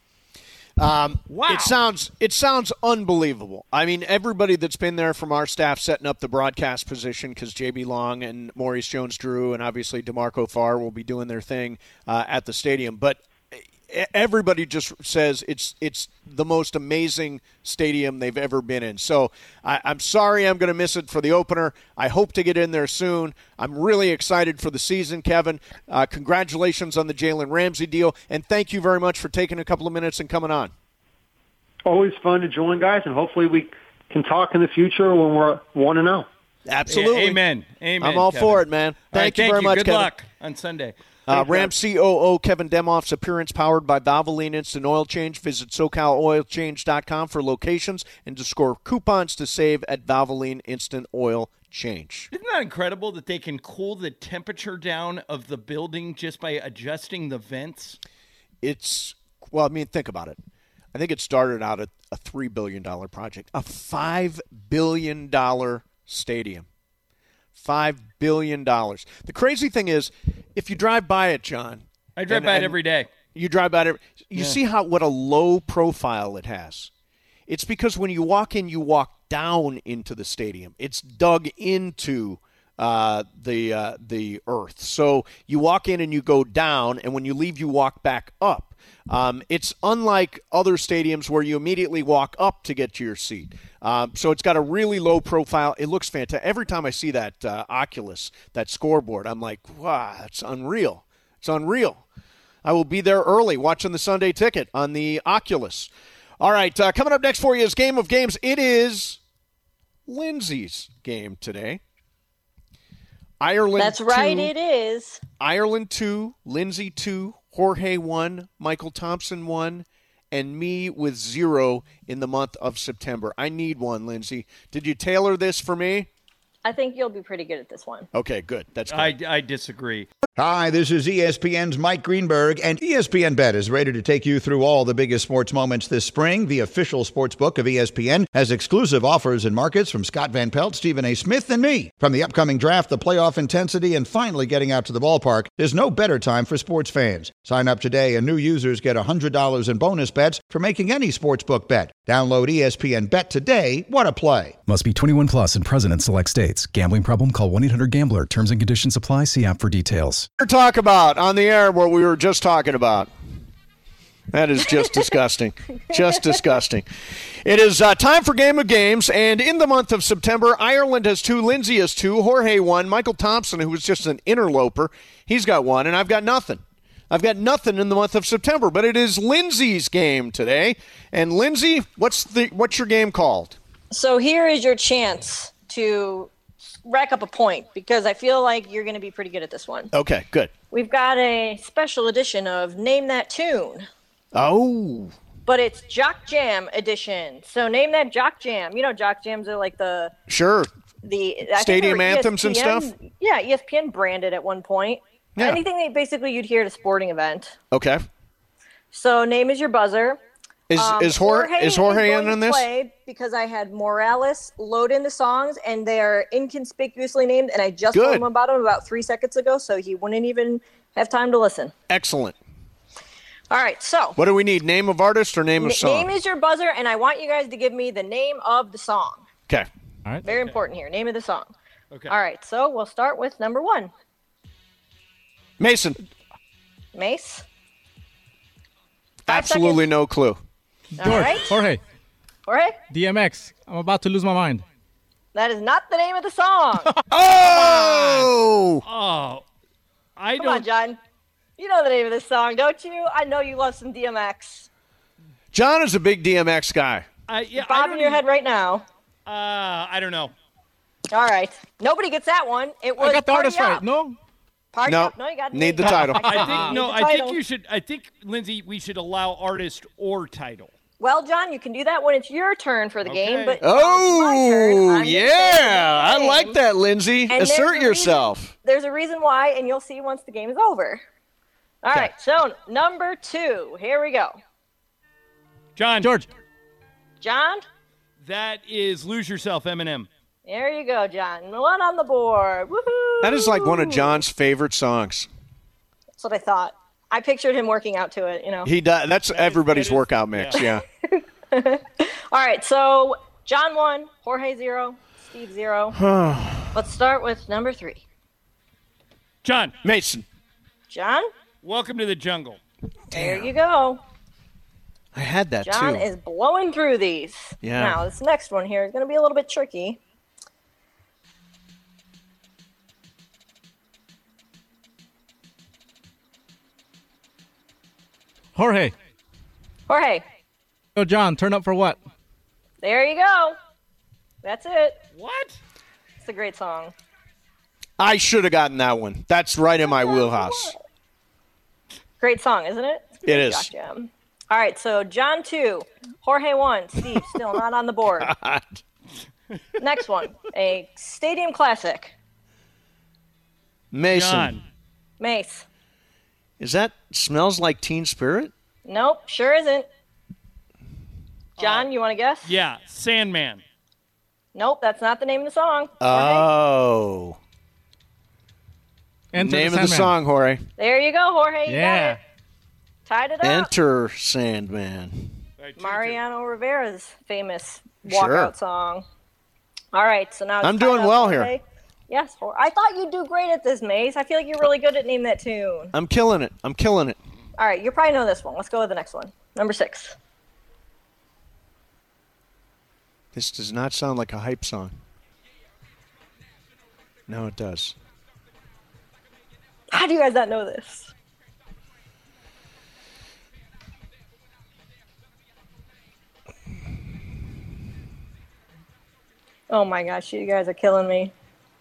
Speaker 1: Wow. It sounds unbelievable. I mean, everybody that's been there from our staff setting up the broadcast position, because J.B. Long and Maurice Jones-Drew and obviously DeMarco Farr will be doing their thing at the stadium. But everybody just says it's the most amazing stadium they've ever been in. So I'm sorry I'm going to miss it for the opener. I hope to get in there soon. I'm really excited for the season, Kevin. Congratulations on the Jalen Ramsey deal, and thank you very much for taking a couple of minutes and coming on.
Speaker 6: Always fun to join, guys, and hopefully we can talk in the future when we're 1-0.
Speaker 1: Absolutely.
Speaker 2: Amen.
Speaker 1: I'm all
Speaker 2: Kevin.
Speaker 1: for it, man. Thank you very much,
Speaker 2: Good
Speaker 1: Kevin.
Speaker 2: luck on Sunday.
Speaker 1: Rams COO Kevin Demoff's appearance powered by Valvoline Instant Oil Change. Visit SoCalOilChange.com for locations and to score coupons to save at Valvoline Instant Oil Change.
Speaker 2: Isn't that incredible that they can cool the temperature down of the building just by adjusting the vents?
Speaker 1: Think about it. I think it started out at a $3 billion project, a $5 billion stadium. $5 billion. The crazy thing is, if you drive by it, John.
Speaker 2: I drive by it every day.
Speaker 1: You drive by it. You see what a low profile it has. It's because when you walk in, you walk down into the stadium. It's dug into the earth. So you walk in and you go down, and when you leave, you walk back up. It's unlike other stadiums where you immediately walk up to get to your seat. So it's got a really low profile. It looks fantastic. Every time I see that Oculus, that scoreboard, I'm like, wow, that's unreal. It's unreal. I will be there early watching the Sunday Ticket on the Oculus. All right, coming up next for you is Game of Games. It is Lindsay's game today. Ireland.
Speaker 5: That's right,
Speaker 1: 2,
Speaker 5: it is.
Speaker 1: Ireland 2, Lindsay 2, Jorge 1, Michael Thompson 1, and me with 0 in the month of September. I need one, Lindsay. Did you tailor this for me?
Speaker 5: I think you'll be pretty good at this one.
Speaker 1: Okay, good. That's good.
Speaker 2: I disagree.
Speaker 7: Hi, this is ESPN's Mike Greenberg, and ESPN Bet is ready to take you through all the biggest sports moments this spring. The official sports book of ESPN has exclusive offers and markets from Scott Van Pelt, Stephen A. Smith, and me. From the upcoming draft, the playoff intensity, and finally getting out to the ballpark, there's no better time for sports fans. Sign up today, and new users get $100 in bonus bets for making any sportsbook bet. Download ESPN Bet today. What a play.
Speaker 8: Must be 21 plus and present in select states. Gambling problem? Call 1-800-GAMBLER. Terms and conditions apply. See app for details.
Speaker 1: Talk about on the air what we were just talking about. That is just disgusting. Just disgusting. It is time for Game of Games, and in the month of September, Ireland has 2, Lindsay has 2, Jorge 1, Michael Thompson, who was just an interloper, he's got 1, and I've got nothing. I've got nothing in the month of September, but it is Lindsay's game today. And Lindsay, what's your game called?
Speaker 5: So here is your chance to rack up a point, because I feel like you're going to be pretty good at this one.
Speaker 1: Okay, good.
Speaker 5: We've got a special edition of Name That Tune.
Speaker 1: Oh.
Speaker 5: But it's Jock Jam edition. So name that Jock Jam. You know, Jock Jams are like the
Speaker 1: stadium anthems and stuff?
Speaker 5: Yeah, ESPN branded at one point. Yeah. Anything that basically you'd hear at a sporting event.
Speaker 1: Okay.
Speaker 5: So name is your buzzer.
Speaker 1: Is Jorge in on this?
Speaker 5: Play because I had Morales load in the songs, and they are inconspicuously named, and I just told him about them about 3 seconds ago, so he wouldn't even have time to listen.
Speaker 1: Excellent.
Speaker 5: All right, so.
Speaker 1: What do we need, name of artist or name of song?
Speaker 5: Name is your buzzer, and I want you guys to give me the name of the song.
Speaker 1: Okay.
Speaker 9: All right.
Speaker 5: Very important here, name of the song.
Speaker 2: Okay.
Speaker 5: All right, so we'll start with number 1.
Speaker 1: Mason.
Speaker 5: Mace?
Speaker 1: Absolutely no clue.
Speaker 5: All right.
Speaker 9: Jorge.
Speaker 5: Jorge?
Speaker 9: DMX. I'm about to lose my mind.
Speaker 5: That is not the name of the song.
Speaker 1: Oh!
Speaker 5: Come on, John. You know the name of this song, don't you? I know you love some DMX.
Speaker 1: John is a big DMX guy.
Speaker 5: Bob in your head right now.
Speaker 2: I don't know.
Speaker 5: All right. Nobody gets that one. It was
Speaker 9: I got the artist
Speaker 5: Party
Speaker 9: right.
Speaker 5: Up.
Speaker 9: No?
Speaker 5: Party
Speaker 1: No.
Speaker 5: Up. No, you got
Speaker 1: Need the title.
Speaker 2: I think, Lindsay, we should allow artist or title.
Speaker 5: Well, John, you can do that when it's your turn for the game, but
Speaker 1: I like that, Lindsay.
Speaker 5: And
Speaker 1: assert yourself.
Speaker 5: There's a reason why, and you'll see once the game is over. All right, so number 2. Here we go.
Speaker 9: George.
Speaker 5: John?
Speaker 2: That is Lose Yourself, Eminem.
Speaker 5: There you go, John. 1 on the board. Woohoo!
Speaker 1: That is like one of John's favorite songs.
Speaker 5: That's what I thought. I pictured him working out to it, you know.
Speaker 1: He does. That's everybody's workout mix, yeah.
Speaker 5: All right, so John 1, Jorge 0, Steve 0. Let's start with number 3.
Speaker 2: John.
Speaker 1: Mason.
Speaker 5: John?
Speaker 2: Welcome to the Jungle.
Speaker 5: There you go.
Speaker 1: I had that
Speaker 5: John
Speaker 1: too.
Speaker 5: is blowing through these.
Speaker 1: Yeah.
Speaker 5: Now, this next one here is going to be a little bit tricky.
Speaker 9: Jorge. Yo, John, turn up for what?
Speaker 5: There you go. That's it.
Speaker 2: What?
Speaker 5: It's a great song.
Speaker 1: I should have gotten that one. That's right in my wheelhouse.
Speaker 5: Great song, isn't it?
Speaker 1: It is.
Speaker 5: Gotcha. All right, so John 2, Jorge 1, Steve still not on the board. Next one, a stadium classic.
Speaker 1: Mason.
Speaker 2: John.
Speaker 5: Mace.
Speaker 1: Is that Smells Like Teen Spirit?
Speaker 5: Nope, sure isn't. John, you want to guess?
Speaker 2: Yeah, Sandman.
Speaker 5: Nope, that's not the name of the song.
Speaker 1: Oh. Name of the song, Jorge.
Speaker 5: There you go, Jorge. You got it. Tied it up.
Speaker 1: Enter Sandman.
Speaker 5: Mariano Rivera's famous walkout song. All right, so now it's
Speaker 1: I'm doing well here.
Speaker 5: Yes, I thought you'd do great at this, Mace. I feel like you're really good at Name That Tune.
Speaker 1: I'm killing it.
Speaker 5: All right, you probably know this one. Let's go with the next one. Number 6.
Speaker 1: This does not sound like a hype song. No, it does.
Speaker 5: How do you guys not know this? Oh my gosh, you guys are killing me.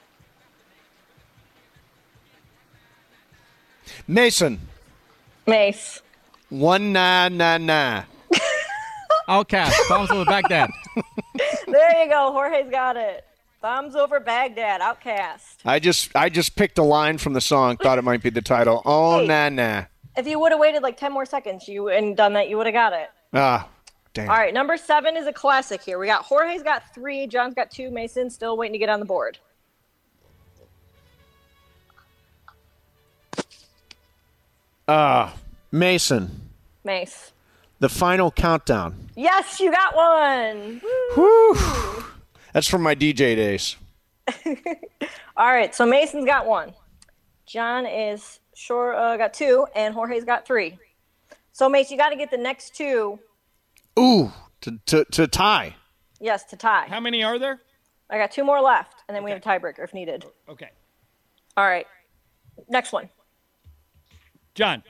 Speaker 1: Mason.
Speaker 5: Mace.
Speaker 1: 1999.
Speaker 9: Outcast. Thumbs over Baghdad.
Speaker 5: There you go. Jorge's got it. Thumbs over Baghdad. Outcast.
Speaker 1: I just picked a line from the song, thought it might be the title. Oh,
Speaker 5: Hey.
Speaker 1: nah.
Speaker 5: If you would have waited like 10 more seconds and done that, you would have got it.
Speaker 1: Ah, damn.
Speaker 5: All right, number 7 is a classic here. We got Jorge's got 3, John's got 2, Mason still waiting to get on the board.
Speaker 1: Mason,
Speaker 5: Mace.
Speaker 1: the final countdown.
Speaker 5: Yes, you got one.
Speaker 1: Whew. That's from my DJ days.
Speaker 5: All right, so Mason's got 1. John is got 2, and Jorge's got 3. So, Mace, you got to get the next 2.
Speaker 1: Ooh, to tie.
Speaker 5: Yes, to tie.
Speaker 2: How many are there?
Speaker 5: I got 2 more left, and then we have a tiebreaker if needed.
Speaker 2: Okay.
Speaker 5: All right, next one.
Speaker 2: John.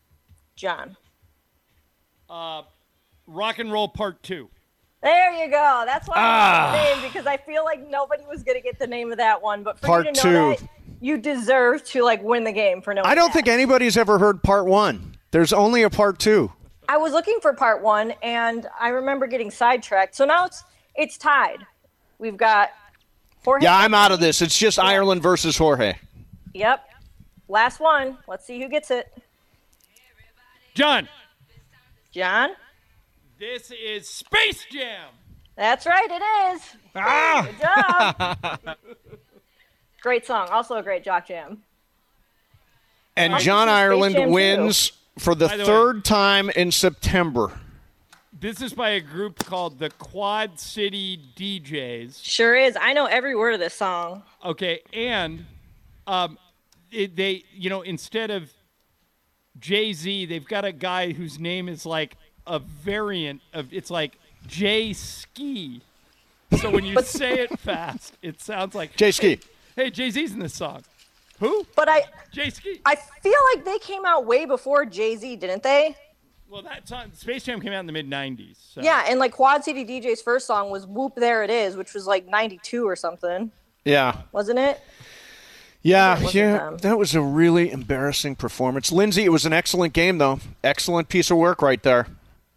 Speaker 2: Rock and Roll Part 2.
Speaker 5: There you go. That's why I wanted the name, because I feel like nobody was going to get the name of that one. But for
Speaker 1: Part
Speaker 5: you to
Speaker 1: 2.
Speaker 5: know that, you deserve to win the game for knowing
Speaker 1: I don't
Speaker 5: that.
Speaker 1: think anybody's ever heard Part 1. There's only a Part 2.
Speaker 5: I was looking for Part 1, and I remember getting sidetracked. So now it's tied. We've got Jorge.
Speaker 1: Yeah, I'm out of this. It's just Ireland versus Jorge.
Speaker 5: Yep. Last one. Let's see who gets it.
Speaker 2: John. This is Space Jam.
Speaker 5: That's right, it is. Good job. Great song. Also a great jock jam.
Speaker 1: And
Speaker 5: I'll
Speaker 1: John
Speaker 5: see Space
Speaker 1: Ireland
Speaker 5: Jam
Speaker 1: wins for the
Speaker 2: By the
Speaker 1: third time in September.
Speaker 2: This is by a group called the Quad City DJs.
Speaker 5: Sure is. I know every word of this song.
Speaker 2: Okay, and they instead of Jay-Z, they've got a guy whose name is like a variant of, it's like Jay Ski. So when you say it fast, it sounds like
Speaker 1: Jay Ski.
Speaker 2: Hey, Jay-Z's in this song. Who?
Speaker 5: But
Speaker 2: Jay Ski.
Speaker 5: I feel like they came out way before Jay-Z, didn't they?
Speaker 2: Well, that song, Space Jam came out in the mid-'90s. So.
Speaker 5: Yeah, and Quad City DJ's first song was Whoop There It Is, which was 92 or something.
Speaker 1: Yeah.
Speaker 5: Wasn't it?
Speaker 1: Yeah,
Speaker 5: It wasn't them.
Speaker 1: that was a really embarrassing performance. Lindsay, it was an excellent game, though. Excellent piece of work right there.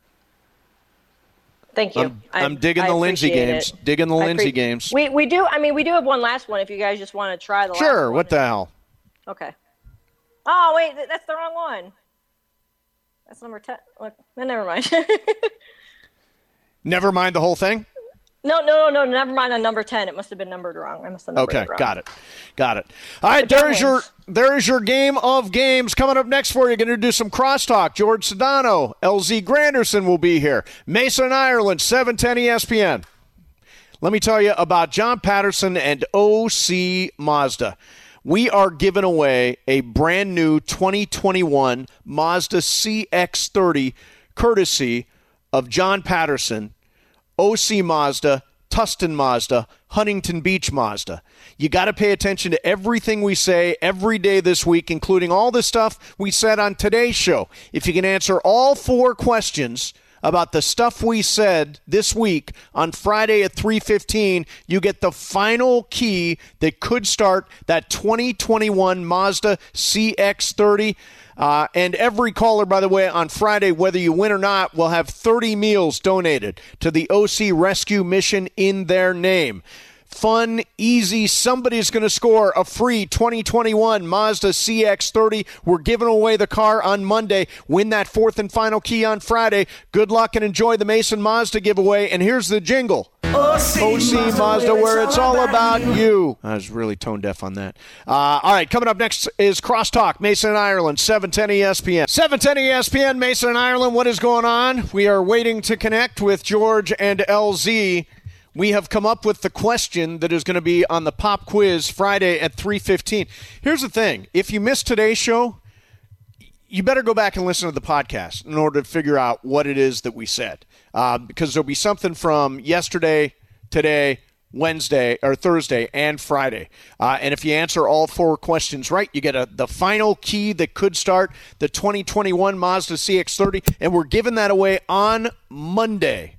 Speaker 5: Thank you.
Speaker 1: I'm digging the Lindsay
Speaker 5: appreciate
Speaker 1: games.
Speaker 5: it.
Speaker 1: Digging the Lindsay games.
Speaker 5: We do. I mean, we do have one last one. If you guys just want to try the last one.
Speaker 1: Sure. What the hell?
Speaker 5: Okay. Oh wait, that's the wrong one. That's number 10. Never mind.
Speaker 1: Never mind the whole thing?
Speaker 5: No. Never mind on number 10. It must have been numbered wrong. I must have numbered
Speaker 1: Okay,
Speaker 5: it wrong.
Speaker 1: got it. All right, there's your game of games. Coming up next for you, going to do some crosstalk. George Sedano, LZ Granderson will be here. Mason Ireland, 710 ESPN. Let me tell you about John Patterson and OC Mazda. We are giving away a brand new 2021 Mazda CX-30 courtesy of John Patterson, OC Mazda, Tustin Mazda, Huntington Beach Mazda. You got to pay attention to everything we say every day this week, including all the stuff we said on today's show. If you can answer all 4 questions about the stuff we said this week on Friday at 3:15, you get the final key that could start that 2021 Mazda CX-30. And every caller, by the way, on Friday, whether you win or not, will have 30 meals donated to the OC Rescue Mission in their name. Fun, easy, somebody's going to score a free 2021 Mazda CX-30. We're giving away the car on Monday. Win that 4th and final key on Friday. Good luck and enjoy the Mason Mazda giveaway. And here's the jingle. OC Mazda, where it's all about you. I was really tone deaf on that. All right, coming up next is Crosstalk, Mason and Ireland, 710 ESPN. 710 ESPN, Mason and Ireland, what is going on? We are waiting to connect with George and LZ. We have come up with the question that is going to be on the pop quiz Friday at 3:15. Here's the thing. If you missed today's show, you better go back and listen to the podcast in order to figure out what it is that we said. Because there'll be something from yesterday, today, Wednesday, or Thursday, and Friday. And if you answer all 4 questions right, you get the final key that could start the 2021 Mazda CX-30. And we're giving that away on Monday.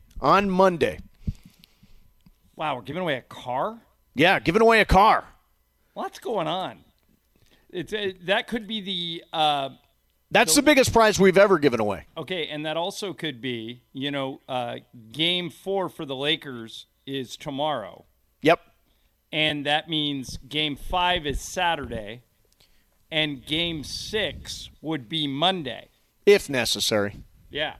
Speaker 2: Wow, we're giving away a car?
Speaker 1: Yeah, giving away a car.
Speaker 2: What's going on? That could be the
Speaker 1: That's the biggest prize we've ever given away.
Speaker 2: okay, and that also could be, Game 4 for the Lakers is tomorrow.
Speaker 1: Yep.
Speaker 2: and that means Game 5 is Saturday, and Game 6 would be Monday.
Speaker 1: If necessary.
Speaker 2: Yeah.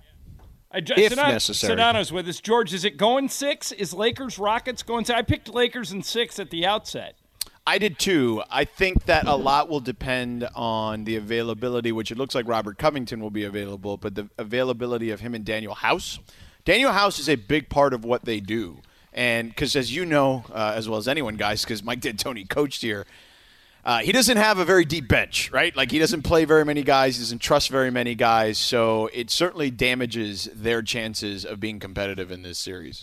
Speaker 1: If necessary.
Speaker 2: Sedano's with us. George, is it going 6? Is Lakers-Rockets going 6? I picked Lakers in 6 at the outset.
Speaker 10: I did too. I think that a lot will depend on the availability, which it looks like Robert Covington will be available, but the availability of him and Daniel House. Daniel House is a big part of what they do. And because, as you know, as well as anyone, guys, because Mike D'Antoni coached here, he doesn't have a very deep bench, right? Like, he doesn't play very many guys. He doesn't trust very many guys. So it certainly damages their chances of being competitive in this series.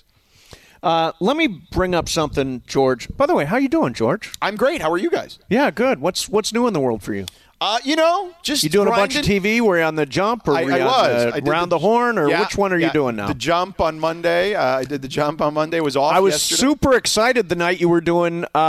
Speaker 1: Let me bring up something, George. By the way, how you doing, George?
Speaker 10: I'm great. How are you guys?
Speaker 1: Yeah, good. What's new in the world for you?
Speaker 10: Just
Speaker 1: you doing
Speaker 10: grinding.
Speaker 1: a bunch of TV? Were you on the jump or
Speaker 10: I was.
Speaker 1: Round the Horn, or which one are you doing now?
Speaker 10: The jump on Monday. I did the jump on Monday. Was off.
Speaker 1: I was
Speaker 10: yesterday.
Speaker 1: super excited the night you were doing the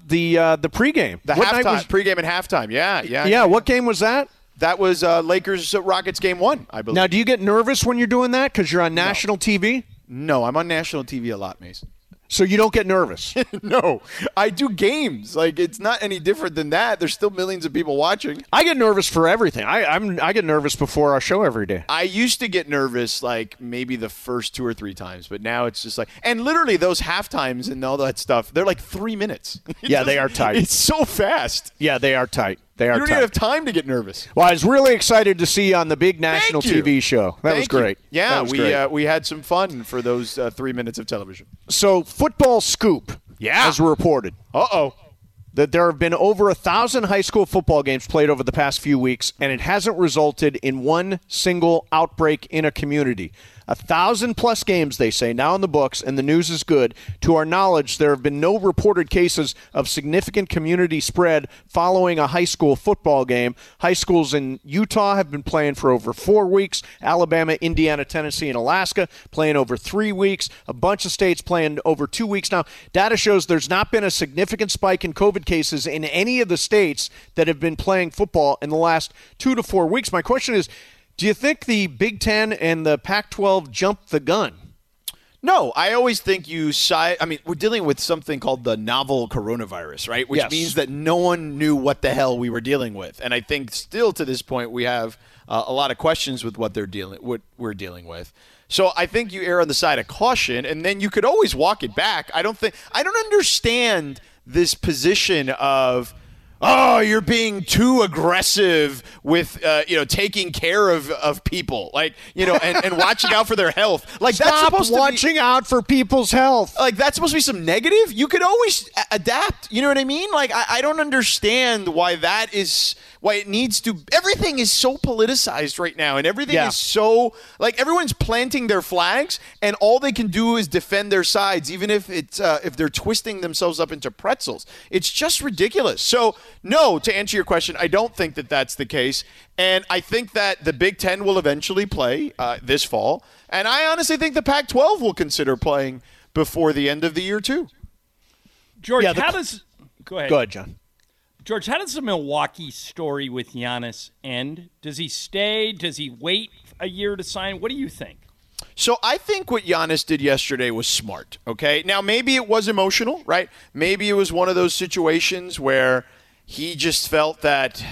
Speaker 1: pregame.
Speaker 10: The halftime, pregame and halftime. Yeah.
Speaker 1: What game was that?
Speaker 10: That was Lakers Rockets game 1, I believe.
Speaker 1: Now, do you get nervous when you're doing that because you're on national TV?
Speaker 10: No, I'm on national TV a lot, Mason.
Speaker 1: So you don't get nervous?
Speaker 10: No, I do games. Like, it's not any different than that. There's still millions of people watching.
Speaker 1: I get nervous for everything. I get nervous before our show every day.
Speaker 10: I used to get nervous like maybe the first 2 or 3 times, but now it's just like, and literally those half times and all that stuff, they're like 3 minutes.
Speaker 1: Yeah, they are tight.
Speaker 10: It's so fast.
Speaker 1: Yeah, they are tight. You
Speaker 10: don't even have time to get nervous.
Speaker 1: Well, I was really excited to see you on the big national TV show. That was great.
Speaker 10: Yeah, we had some fun for those 3 minutes of television.
Speaker 1: So, Football Scoop has reported. That there have been over 1,000 high school football games played over the past few weeks, and it hasn't resulted in one single outbreak in a community. 1,000+ games, they say, now in the books, and the news is good. To our knowledge, there have been no reported cases of significant community spread following a high school football game. High schools in Utah have been playing for over 4 weeks. Alabama, Indiana, Tennessee, and Alaska playing over 3 weeks. A bunch of states playing over 2 weeks now. Data shows there's not been a significant spike in COVID cases in any of the states that have been playing football in the last 2 to 4 weeks. My question is, do you think the Big Ten and the Pac-12 jumped the gun?
Speaker 10: No, I always think we're dealing with something called the novel coronavirus, right? Which means that no one knew what the hell we were dealing with. And I think still to this point we have a lot of questions with what we're dealing with. So I think you err on the side of caution, and then you could always walk it back. I don't understand this position of, you're being too aggressive with, taking care of people, and watching out for their health. Like, that's supposed
Speaker 1: watching out for people's health.
Speaker 10: Like, that's supposed to be some negative. You could always adapt. You know what I mean? Like, I don't understand why it needs to. Everything is so politicized right now, and everything is so, like, everyone's planting their flags, and all they can do is defend their sides, even if if they're twisting themselves up into pretzels. It's just ridiculous. So, no, to answer your question, I don't think that that's the case. And I think that the Big Ten will eventually play this fall. And I honestly think the Pac-12 will consider playing before the end of the year, too.
Speaker 2: George, Go ahead.
Speaker 1: Go ahead, John.
Speaker 2: George, how does the Milwaukee story with Giannis end? Does he stay? Does he wait a year to sign? What do you think?
Speaker 10: So I think what Giannis did yesterday was smart, okay? Now, maybe it was emotional, right? Maybe it was one of those situations where he just felt that,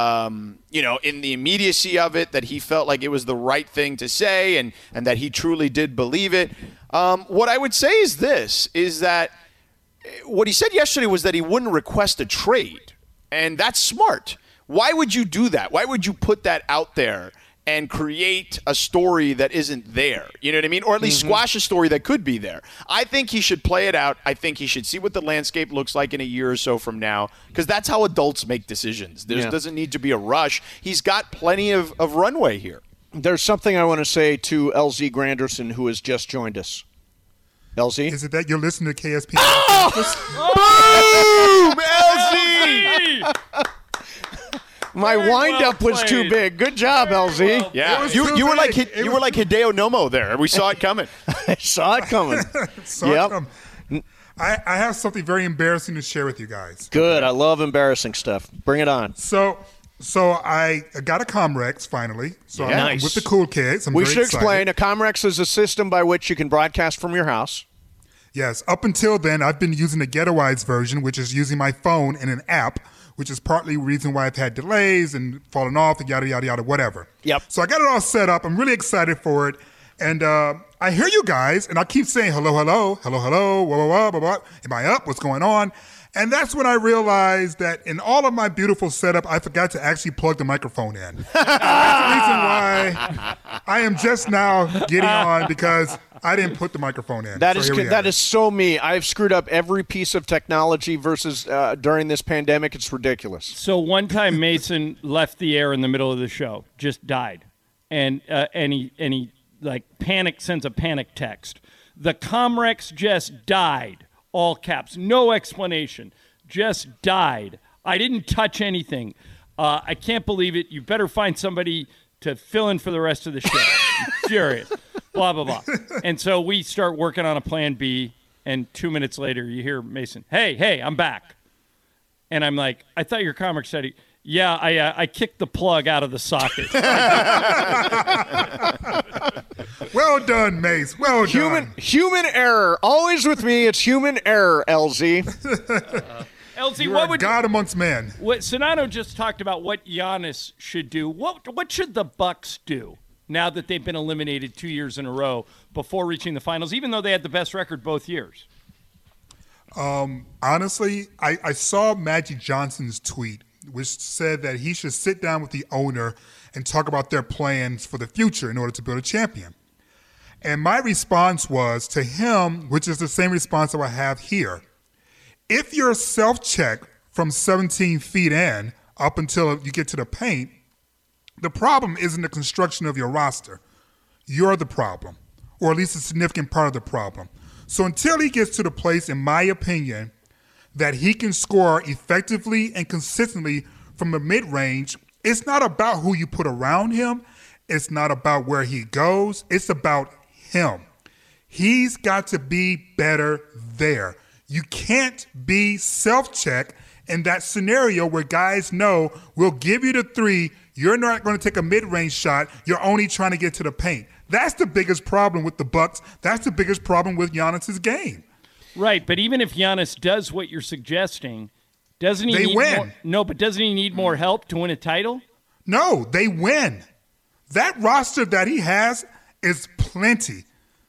Speaker 10: in the immediacy of it, that he felt like it was the right thing to say and that he truly did believe it. What I would say is that what he said yesterday was that he wouldn't request a trade, and that's smart. Why would you do that? Why would you put that out there and create a story that isn't there? You know what I mean? Or at least squash a story that could be there. I think he should play it out. I think he should see what the landscape looks like in a year or so from now, because that's how adults make decisions. There doesn't need to be a rush. He's got plenty of runway here.
Speaker 1: There's something I want to say to LZ Granderson, who has just joined us. LZ?
Speaker 11: Is it that you're listening to KSP?
Speaker 10: Boom! LZ!
Speaker 1: My wind-up was too big. Good job, LZ.
Speaker 10: Yeah, you were like Hideo Nomo there. We saw it coming.
Speaker 1: I saw it coming.
Speaker 11: I have something very embarrassing to share with you guys.
Speaker 1: Good. I love embarrassing stuff. Bring it on.
Speaker 11: So I got a Comrex finally. So I'm with the cool kids.
Speaker 1: We should explain. A Comrex is a system by which you can broadcast from your house.
Speaker 11: Yes. Up until then, I've been using the ghettoized version, which is using my phone in an app, which is partly the reason why I've had delays and fallen off and yada, yada, yada, whatever.
Speaker 1: Yep.
Speaker 11: So I got it all set up. I'm really excited for it. And I hear you guys, and I keep saying, hello, hello, hello, hello, blah, blah, blah, blah, blah. Am I up? What's going on? And that's when I realized that in all of my beautiful setup, I forgot to actually plug the microphone in. That's the reason why I am just now getting on, because I didn't put the microphone in.
Speaker 1: That is so me. I've screwed up every piece of technology versus during this pandemic. It's ridiculous.
Speaker 2: So one time Mason left the air in the middle of the show, just died. And he like sends a panic text. The Comrex just died. All caps, no explanation, just died. I didn't touch anything. I can't believe it. You better find somebody to fill in for the rest of the show. I'm furious. Blah, blah, blah. And so we start working on a plan B, and 2 minutes later you hear Mason, hey, I'm back. And I'm like, I thought your comic said, yeah, I kicked the plug out of the socket.
Speaker 11: Well done, Mace. Well done.
Speaker 1: Human error. Always with me, it's human error, LZ.
Speaker 2: LZ,
Speaker 11: You're
Speaker 2: what
Speaker 11: a
Speaker 2: would
Speaker 11: God amongst men?
Speaker 2: What Sonato just talked about what Giannis should do. What should the Bucks do now that they've been eliminated 2 years in a row before reaching the finals, even though they had the best record both years?
Speaker 11: Honestly, I saw Magic Johnson's tweet, which said that he should sit down with the owner and talk about their plans for the future in order to build a champion. And my response was to him, which is the same response that I have here. If you're self-check from 17 feet in up until you get to the paint, the problem isn't the construction of your roster. You're the problem, or at least a significant part of the problem. So until he gets to the place, in my opinion, that he can score effectively and consistently from the mid-range, it's not about who you put around him. It's not about where he goes. It's about him. He's got to be better there. You can't be self-check in that scenario where guys know we'll give you the three. You're not going to take a mid-range shot. You're only trying to get to the paint. That's the biggest problem with the Bucks. That's the biggest problem with Giannis's game.
Speaker 2: Right, but even if Giannis does what you're suggesting, doesn't he
Speaker 11: need win.
Speaker 2: More, no, but doesn't he need more help to win a title?
Speaker 11: No, they win. That roster that he has is plenty.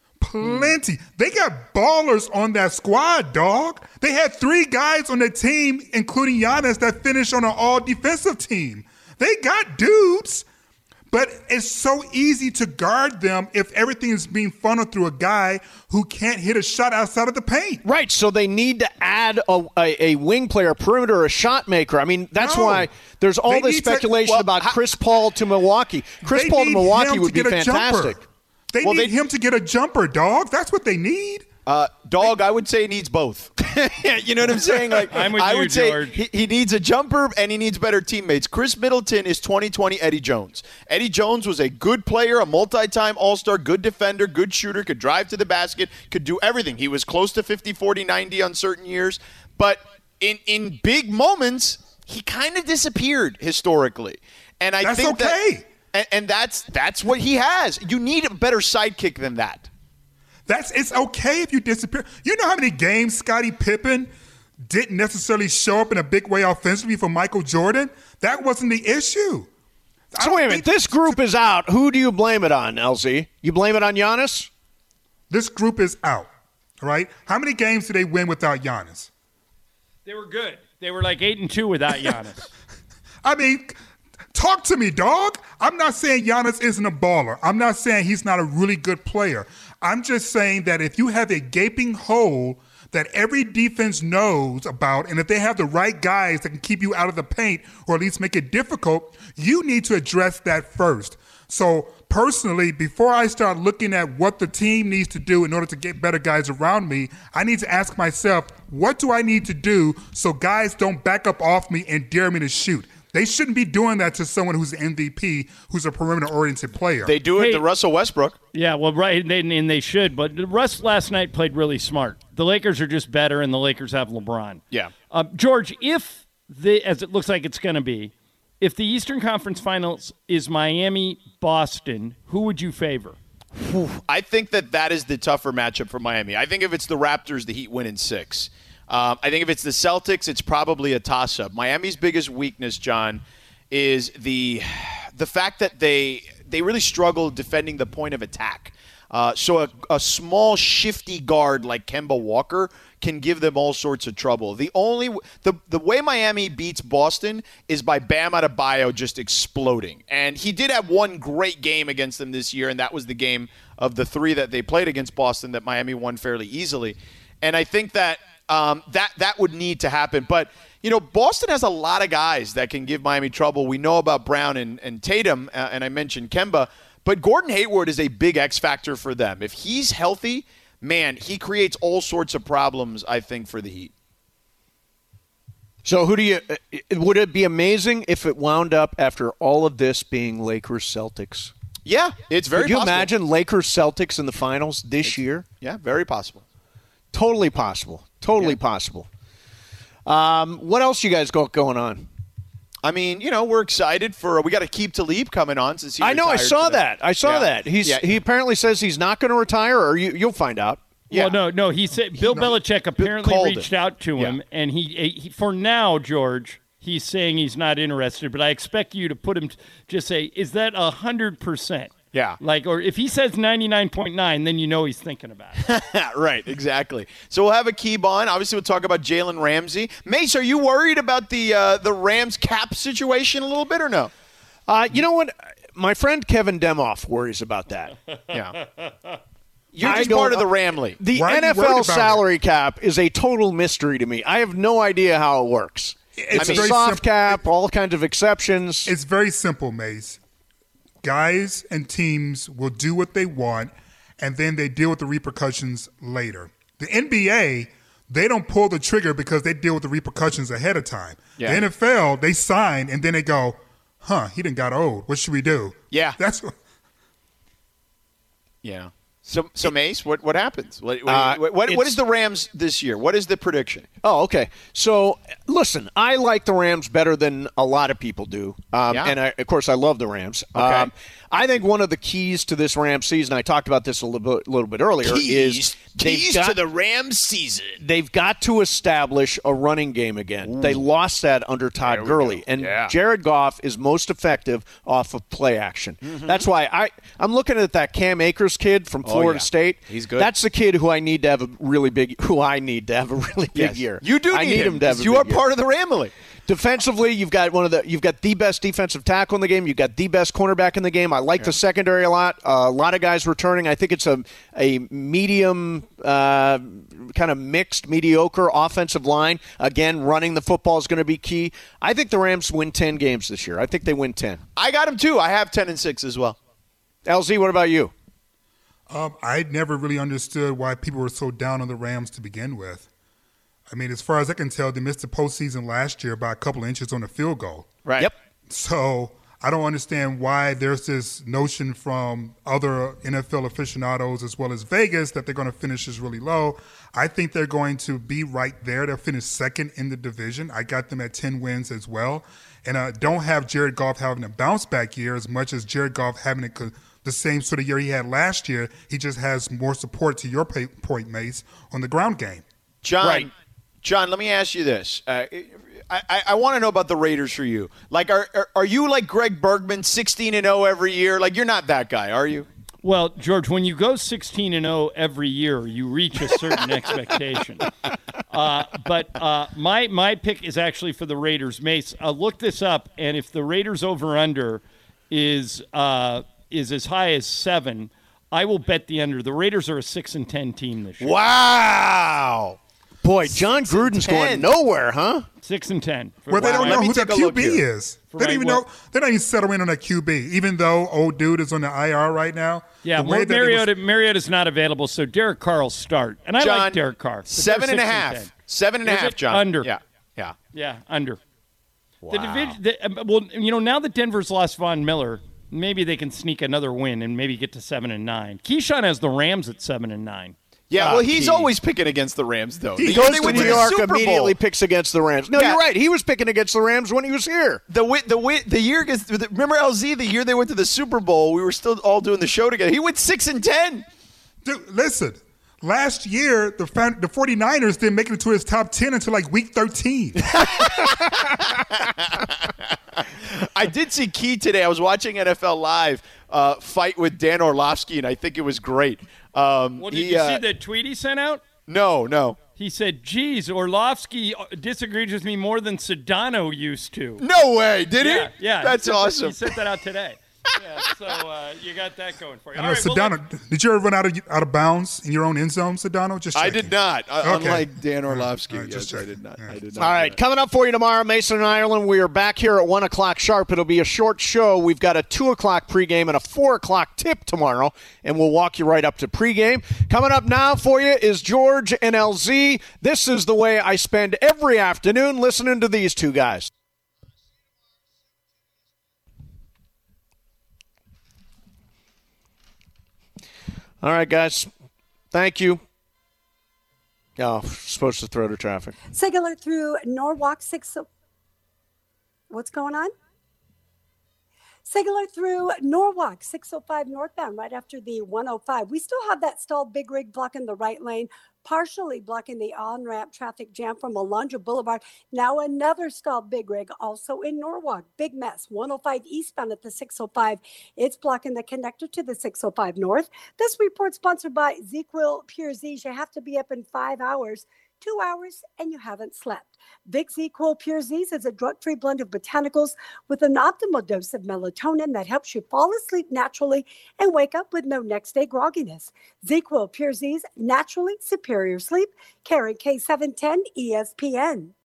Speaker 11: Plenty. They got ballers on that squad, dog. They had 3 guys on the team, including Giannis, that finished on an all-defensive team. They got dudes, but it's so easy to guard them if everything is being funneled through a guy who can't hit a shot outside of the paint.
Speaker 1: Right, so they need to add a wing player, a perimeter, a shot maker. I mean, that's why there's all this speculation about Chris Paul to Milwaukee. Chris Paul to Milwaukee would be fantastic.
Speaker 11: They need him to get a jumper, dog. That's what they need.
Speaker 10: Dog, I would say he needs both. You know what I'm saying? Like,
Speaker 2: I'm with
Speaker 10: I
Speaker 2: you,
Speaker 10: would say
Speaker 2: George.
Speaker 10: he needs a jumper and he needs better teammates. Chris Middleton is 2020 Eddie Jones. Eddie Jones was a good player, a multi-time All-Star, good defender, good shooter, could drive to the basket, could do everything. He was close to 50, 40, 90 on certain years. But in big moments, he kind of disappeared historically. And I think
Speaker 11: okay.
Speaker 10: And that's what he has. You need a better sidekick than that.
Speaker 11: It's okay if you disappear. You know how many games Scottie Pippen didn't necessarily show up in a big way offensively for Michael Jordan? That wasn't the issue.
Speaker 1: So wait a minute. This group is out. Who do you blame it on, LZ? You blame it on Giannis?
Speaker 11: This group is out, all right? How many games did they win without Giannis?
Speaker 2: They were good. They were like 8-2 without Giannis.
Speaker 11: I mean, talk to me, dog. I'm not saying Giannis isn't a baller. I'm not saying he's not a really good player. I'm just saying that if you have a gaping hole that every defense knows about, and if they have the right guys that can keep you out of the paint or at least make it difficult, you need to address that first. So personally, before I start looking at what the team needs to do in order to get better guys around me, I need to ask myself, what do I need to do so guys don't back up off me and dare me to shoot? They shouldn't be doing that to someone who's an MVP, who's a perimeter-oriented player.
Speaker 10: They do it to Russell Westbrook.
Speaker 2: Yeah, well, right, and they should. But Russ last night played really smart. The Lakers are just better, and the Lakers have LeBron.
Speaker 10: Yeah.
Speaker 2: George, as it looks like it's going to be, if the Eastern Conference Finals is Miami-Boston, who would you favor?
Speaker 10: I think that is the tougher matchup for Miami. I think if it's the Raptors, the Heat win in 6. I think if it's the Celtics, it's probably a toss-up. Miami's biggest weakness, John, is the fact that they really struggle defending the point of attack. So a small, shifty guard like Kemba Walker can give them all sorts of trouble. The way Miami beats Boston is by Bam Adebayo just exploding. And he did have one great game against them this year, and that was the game of the 3 that they played against Boston that Miami won fairly easily. And I think that that would need to happen. But, Boston has a lot of guys that can give Miami trouble. We know about Brown and Tatum, and I mentioned Kemba. But Gordon Hayward is a big X factor for them. If he's healthy, man, he creates all sorts of problems, I think, for the Heat.
Speaker 1: So would it be amazing if it wound up after all of this being Lakers-Celtics?
Speaker 10: Yeah, it's very possible.
Speaker 1: Could you imagine Lakers-Celtics in the finals this year?
Speaker 10: Yeah, very possible.
Speaker 1: Totally possible. Totally possible. What else you guys got going on?
Speaker 10: I mean, we're excited we got to keep Talib coming on since he
Speaker 1: I know, I saw
Speaker 10: today.
Speaker 1: that. I saw that. He apparently says he's not going to retire, or you'll find out.
Speaker 2: Yeah. Well, no. He said Bill Belichick apparently reached out to him, and he for now, George, he's saying he's not interested. But I expect you to put him just say, is that 100%?
Speaker 10: Yeah.
Speaker 2: Or if he says 99.9, then he's thinking about it.
Speaker 10: Right, exactly. So we'll have Aqib on. Obviously, we'll talk about Jalen Ramsey. Mace, are you worried about the Rams cap situation a little bit or no?
Speaker 1: You know what? My friend Kevin Demoff worries about that.
Speaker 10: Yeah. You're just part of the Ramley.
Speaker 1: The NFL salary cap is a total mystery to me. I have no idea how it works. It's a soft cap, all kinds of exceptions.
Speaker 11: It's very simple, Mace. Guys and teams will do what they want, and then they deal with the repercussions later. The NBA, they don't pull the trigger because they deal with the repercussions ahead of time. Yeah. The NFL, they sign, and then they go, he done got old. What should we do?
Speaker 10: Yeah.
Speaker 11: That's what.
Speaker 10: Yeah. So Mace, what happens? What is the Rams this year? What is the prediction?
Speaker 1: Oh, okay. So, listen, I like the Rams better than a lot of people do. And, of course, I love the Rams.
Speaker 10: Okay.
Speaker 1: I think one of the keys to this Rams season, I talked about this a little bit earlier, is
Speaker 10: to the Rams season.
Speaker 1: They've got to establish a running game again. Ooh. They lost that under Todd Gurley. And Jared Goff is most effective off of play action. Mm-hmm. That's why I'm looking at that Cam Akers kid from Florida State.
Speaker 10: He's good.
Speaker 1: That's the kid who I need to have a really big year.
Speaker 10: You do need him to have a big year. You are part of the Ramley.
Speaker 1: Defensively, you've got the best defensive tackle in the game. You've got the best cornerback in the game. I like the secondary a lot. A lot of guys returning. I think it's a medium, kind of mixed, mediocre offensive line. Again, running the football is going to be key. I think the Rams win 10 games this year. I think they win 10.
Speaker 10: I got them too. I have 10-6 as well.
Speaker 1: LZ, what about you?
Speaker 11: I never really understood why people were so down on the Rams to begin with. I mean, as far as I can tell, they missed the postseason last year by a couple of inches on a field goal.
Speaker 10: Right.
Speaker 1: Yep.
Speaker 11: So I don't understand why there's this notion from other NFL aficionados as well as Vegas that they're going to finish this really low. I think they're going to be right there. They'll finish second in the division. I got them at 10 wins as well. And I don't have Jared Goff having a bounce-back year as much as Jared Goff having the same sort of year he had last year. He just has more support, to your point, Mace, on the ground game.
Speaker 10: John, let me ask you this. I want to know about the Raiders for you. Like, are you like Greg Bergman, 16-0 every year? Like, you're not that guy, are you?
Speaker 2: Well, George, when you go 16-0 every year, you reach a certain expectation. But my pick is actually for the Raiders. Mace, look this up, and if the Raiders over/under is as high as 7, I will bet the under. The Raiders are a 6-10 team this year.
Speaker 1: Wow. Boy, John Gruden's going nowhere, huh?
Speaker 2: 6-10.
Speaker 11: Well, they don't know who the QB is. They don't even know. They don't even settle in on that QB, even though old dude is on the IR right now.
Speaker 2: Yeah, well, Marriotta's not available, so Derek Carr will start. And I like Derek Carr.
Speaker 10: 7.5. 7.5, John.
Speaker 2: Under.
Speaker 10: Yeah,
Speaker 2: under.
Speaker 10: Wow.
Speaker 2: Now that Denver's lost Von Miller, maybe they can sneak another win and maybe get to 7-9. Keyshawn has the Rams at 7-9.
Speaker 10: Yeah, well, he's always picking against the Rams, though.
Speaker 1: He goes to New York, immediately picks against the Rams. No, you're right. He was picking against the Rams when he was here.
Speaker 10: The year, remember LZ, the year they went to the Super Bowl, we were still all doing the show together. He went 6-10.
Speaker 11: Dude, listen. Last year, the 49ers didn't make it to his top 10 until like week 13.
Speaker 10: I did see Key today. I was watching NFL Live fight with Dan Orlovsky, and I think it was great.
Speaker 2: Well, did you see the tweet he sent out?
Speaker 10: No.
Speaker 2: He said, geez, Orlovsky disagrees with me more than Sedano used to.
Speaker 10: No way. Did he?
Speaker 2: Yeah.
Speaker 10: That's awesome.
Speaker 2: He sent that out today. Yeah, so you got that going for you.
Speaker 11: All right, Sedano, did you ever run out of bounds in your own end zone, Sedano? Just checking.
Speaker 10: I did not. Okay. Unlike Dan Orlovsky.
Speaker 11: Right,
Speaker 10: yes, I did not.
Speaker 11: Yeah.
Speaker 10: I did not.
Speaker 1: All right, coming up for you tomorrow, Mason and Ireland. We are back here at 1 o'clock sharp. It'll be a short show. We've got a 2 o'clock pregame and a 4 o'clock tip tomorrow, and we'll walk you right up to pregame. Coming up now for you is George and LZ. This is the way I spend every afternoon listening to these two guys. All right, guys. Thank you. Oh, supposed to throw to traffic.
Speaker 12: Singular through Norwalk 6. What's going on? Singular through Norwalk 605 northbound right after the 105. We still have that stalled big rig blocking the right lane, partially blocking the on-ramp traffic jam from Alondra Boulevard. Now another stalled big rig also in Norwalk. Big mess. 105 eastbound at the 605. It's blocking the connector to the 605 north. This report sponsored by ZzzQuil Pure Z's. You have to be up in 5 hours. 2 hours and you haven't slept. Big ZzzQuil Pure Z's is a drug-free blend of botanicals with an optimal dose of melatonin that helps you fall asleep naturally and wake up with no next-day grogginess. ZzzQuil Pure Z's, naturally superior sleep. Carry K710 ESPN.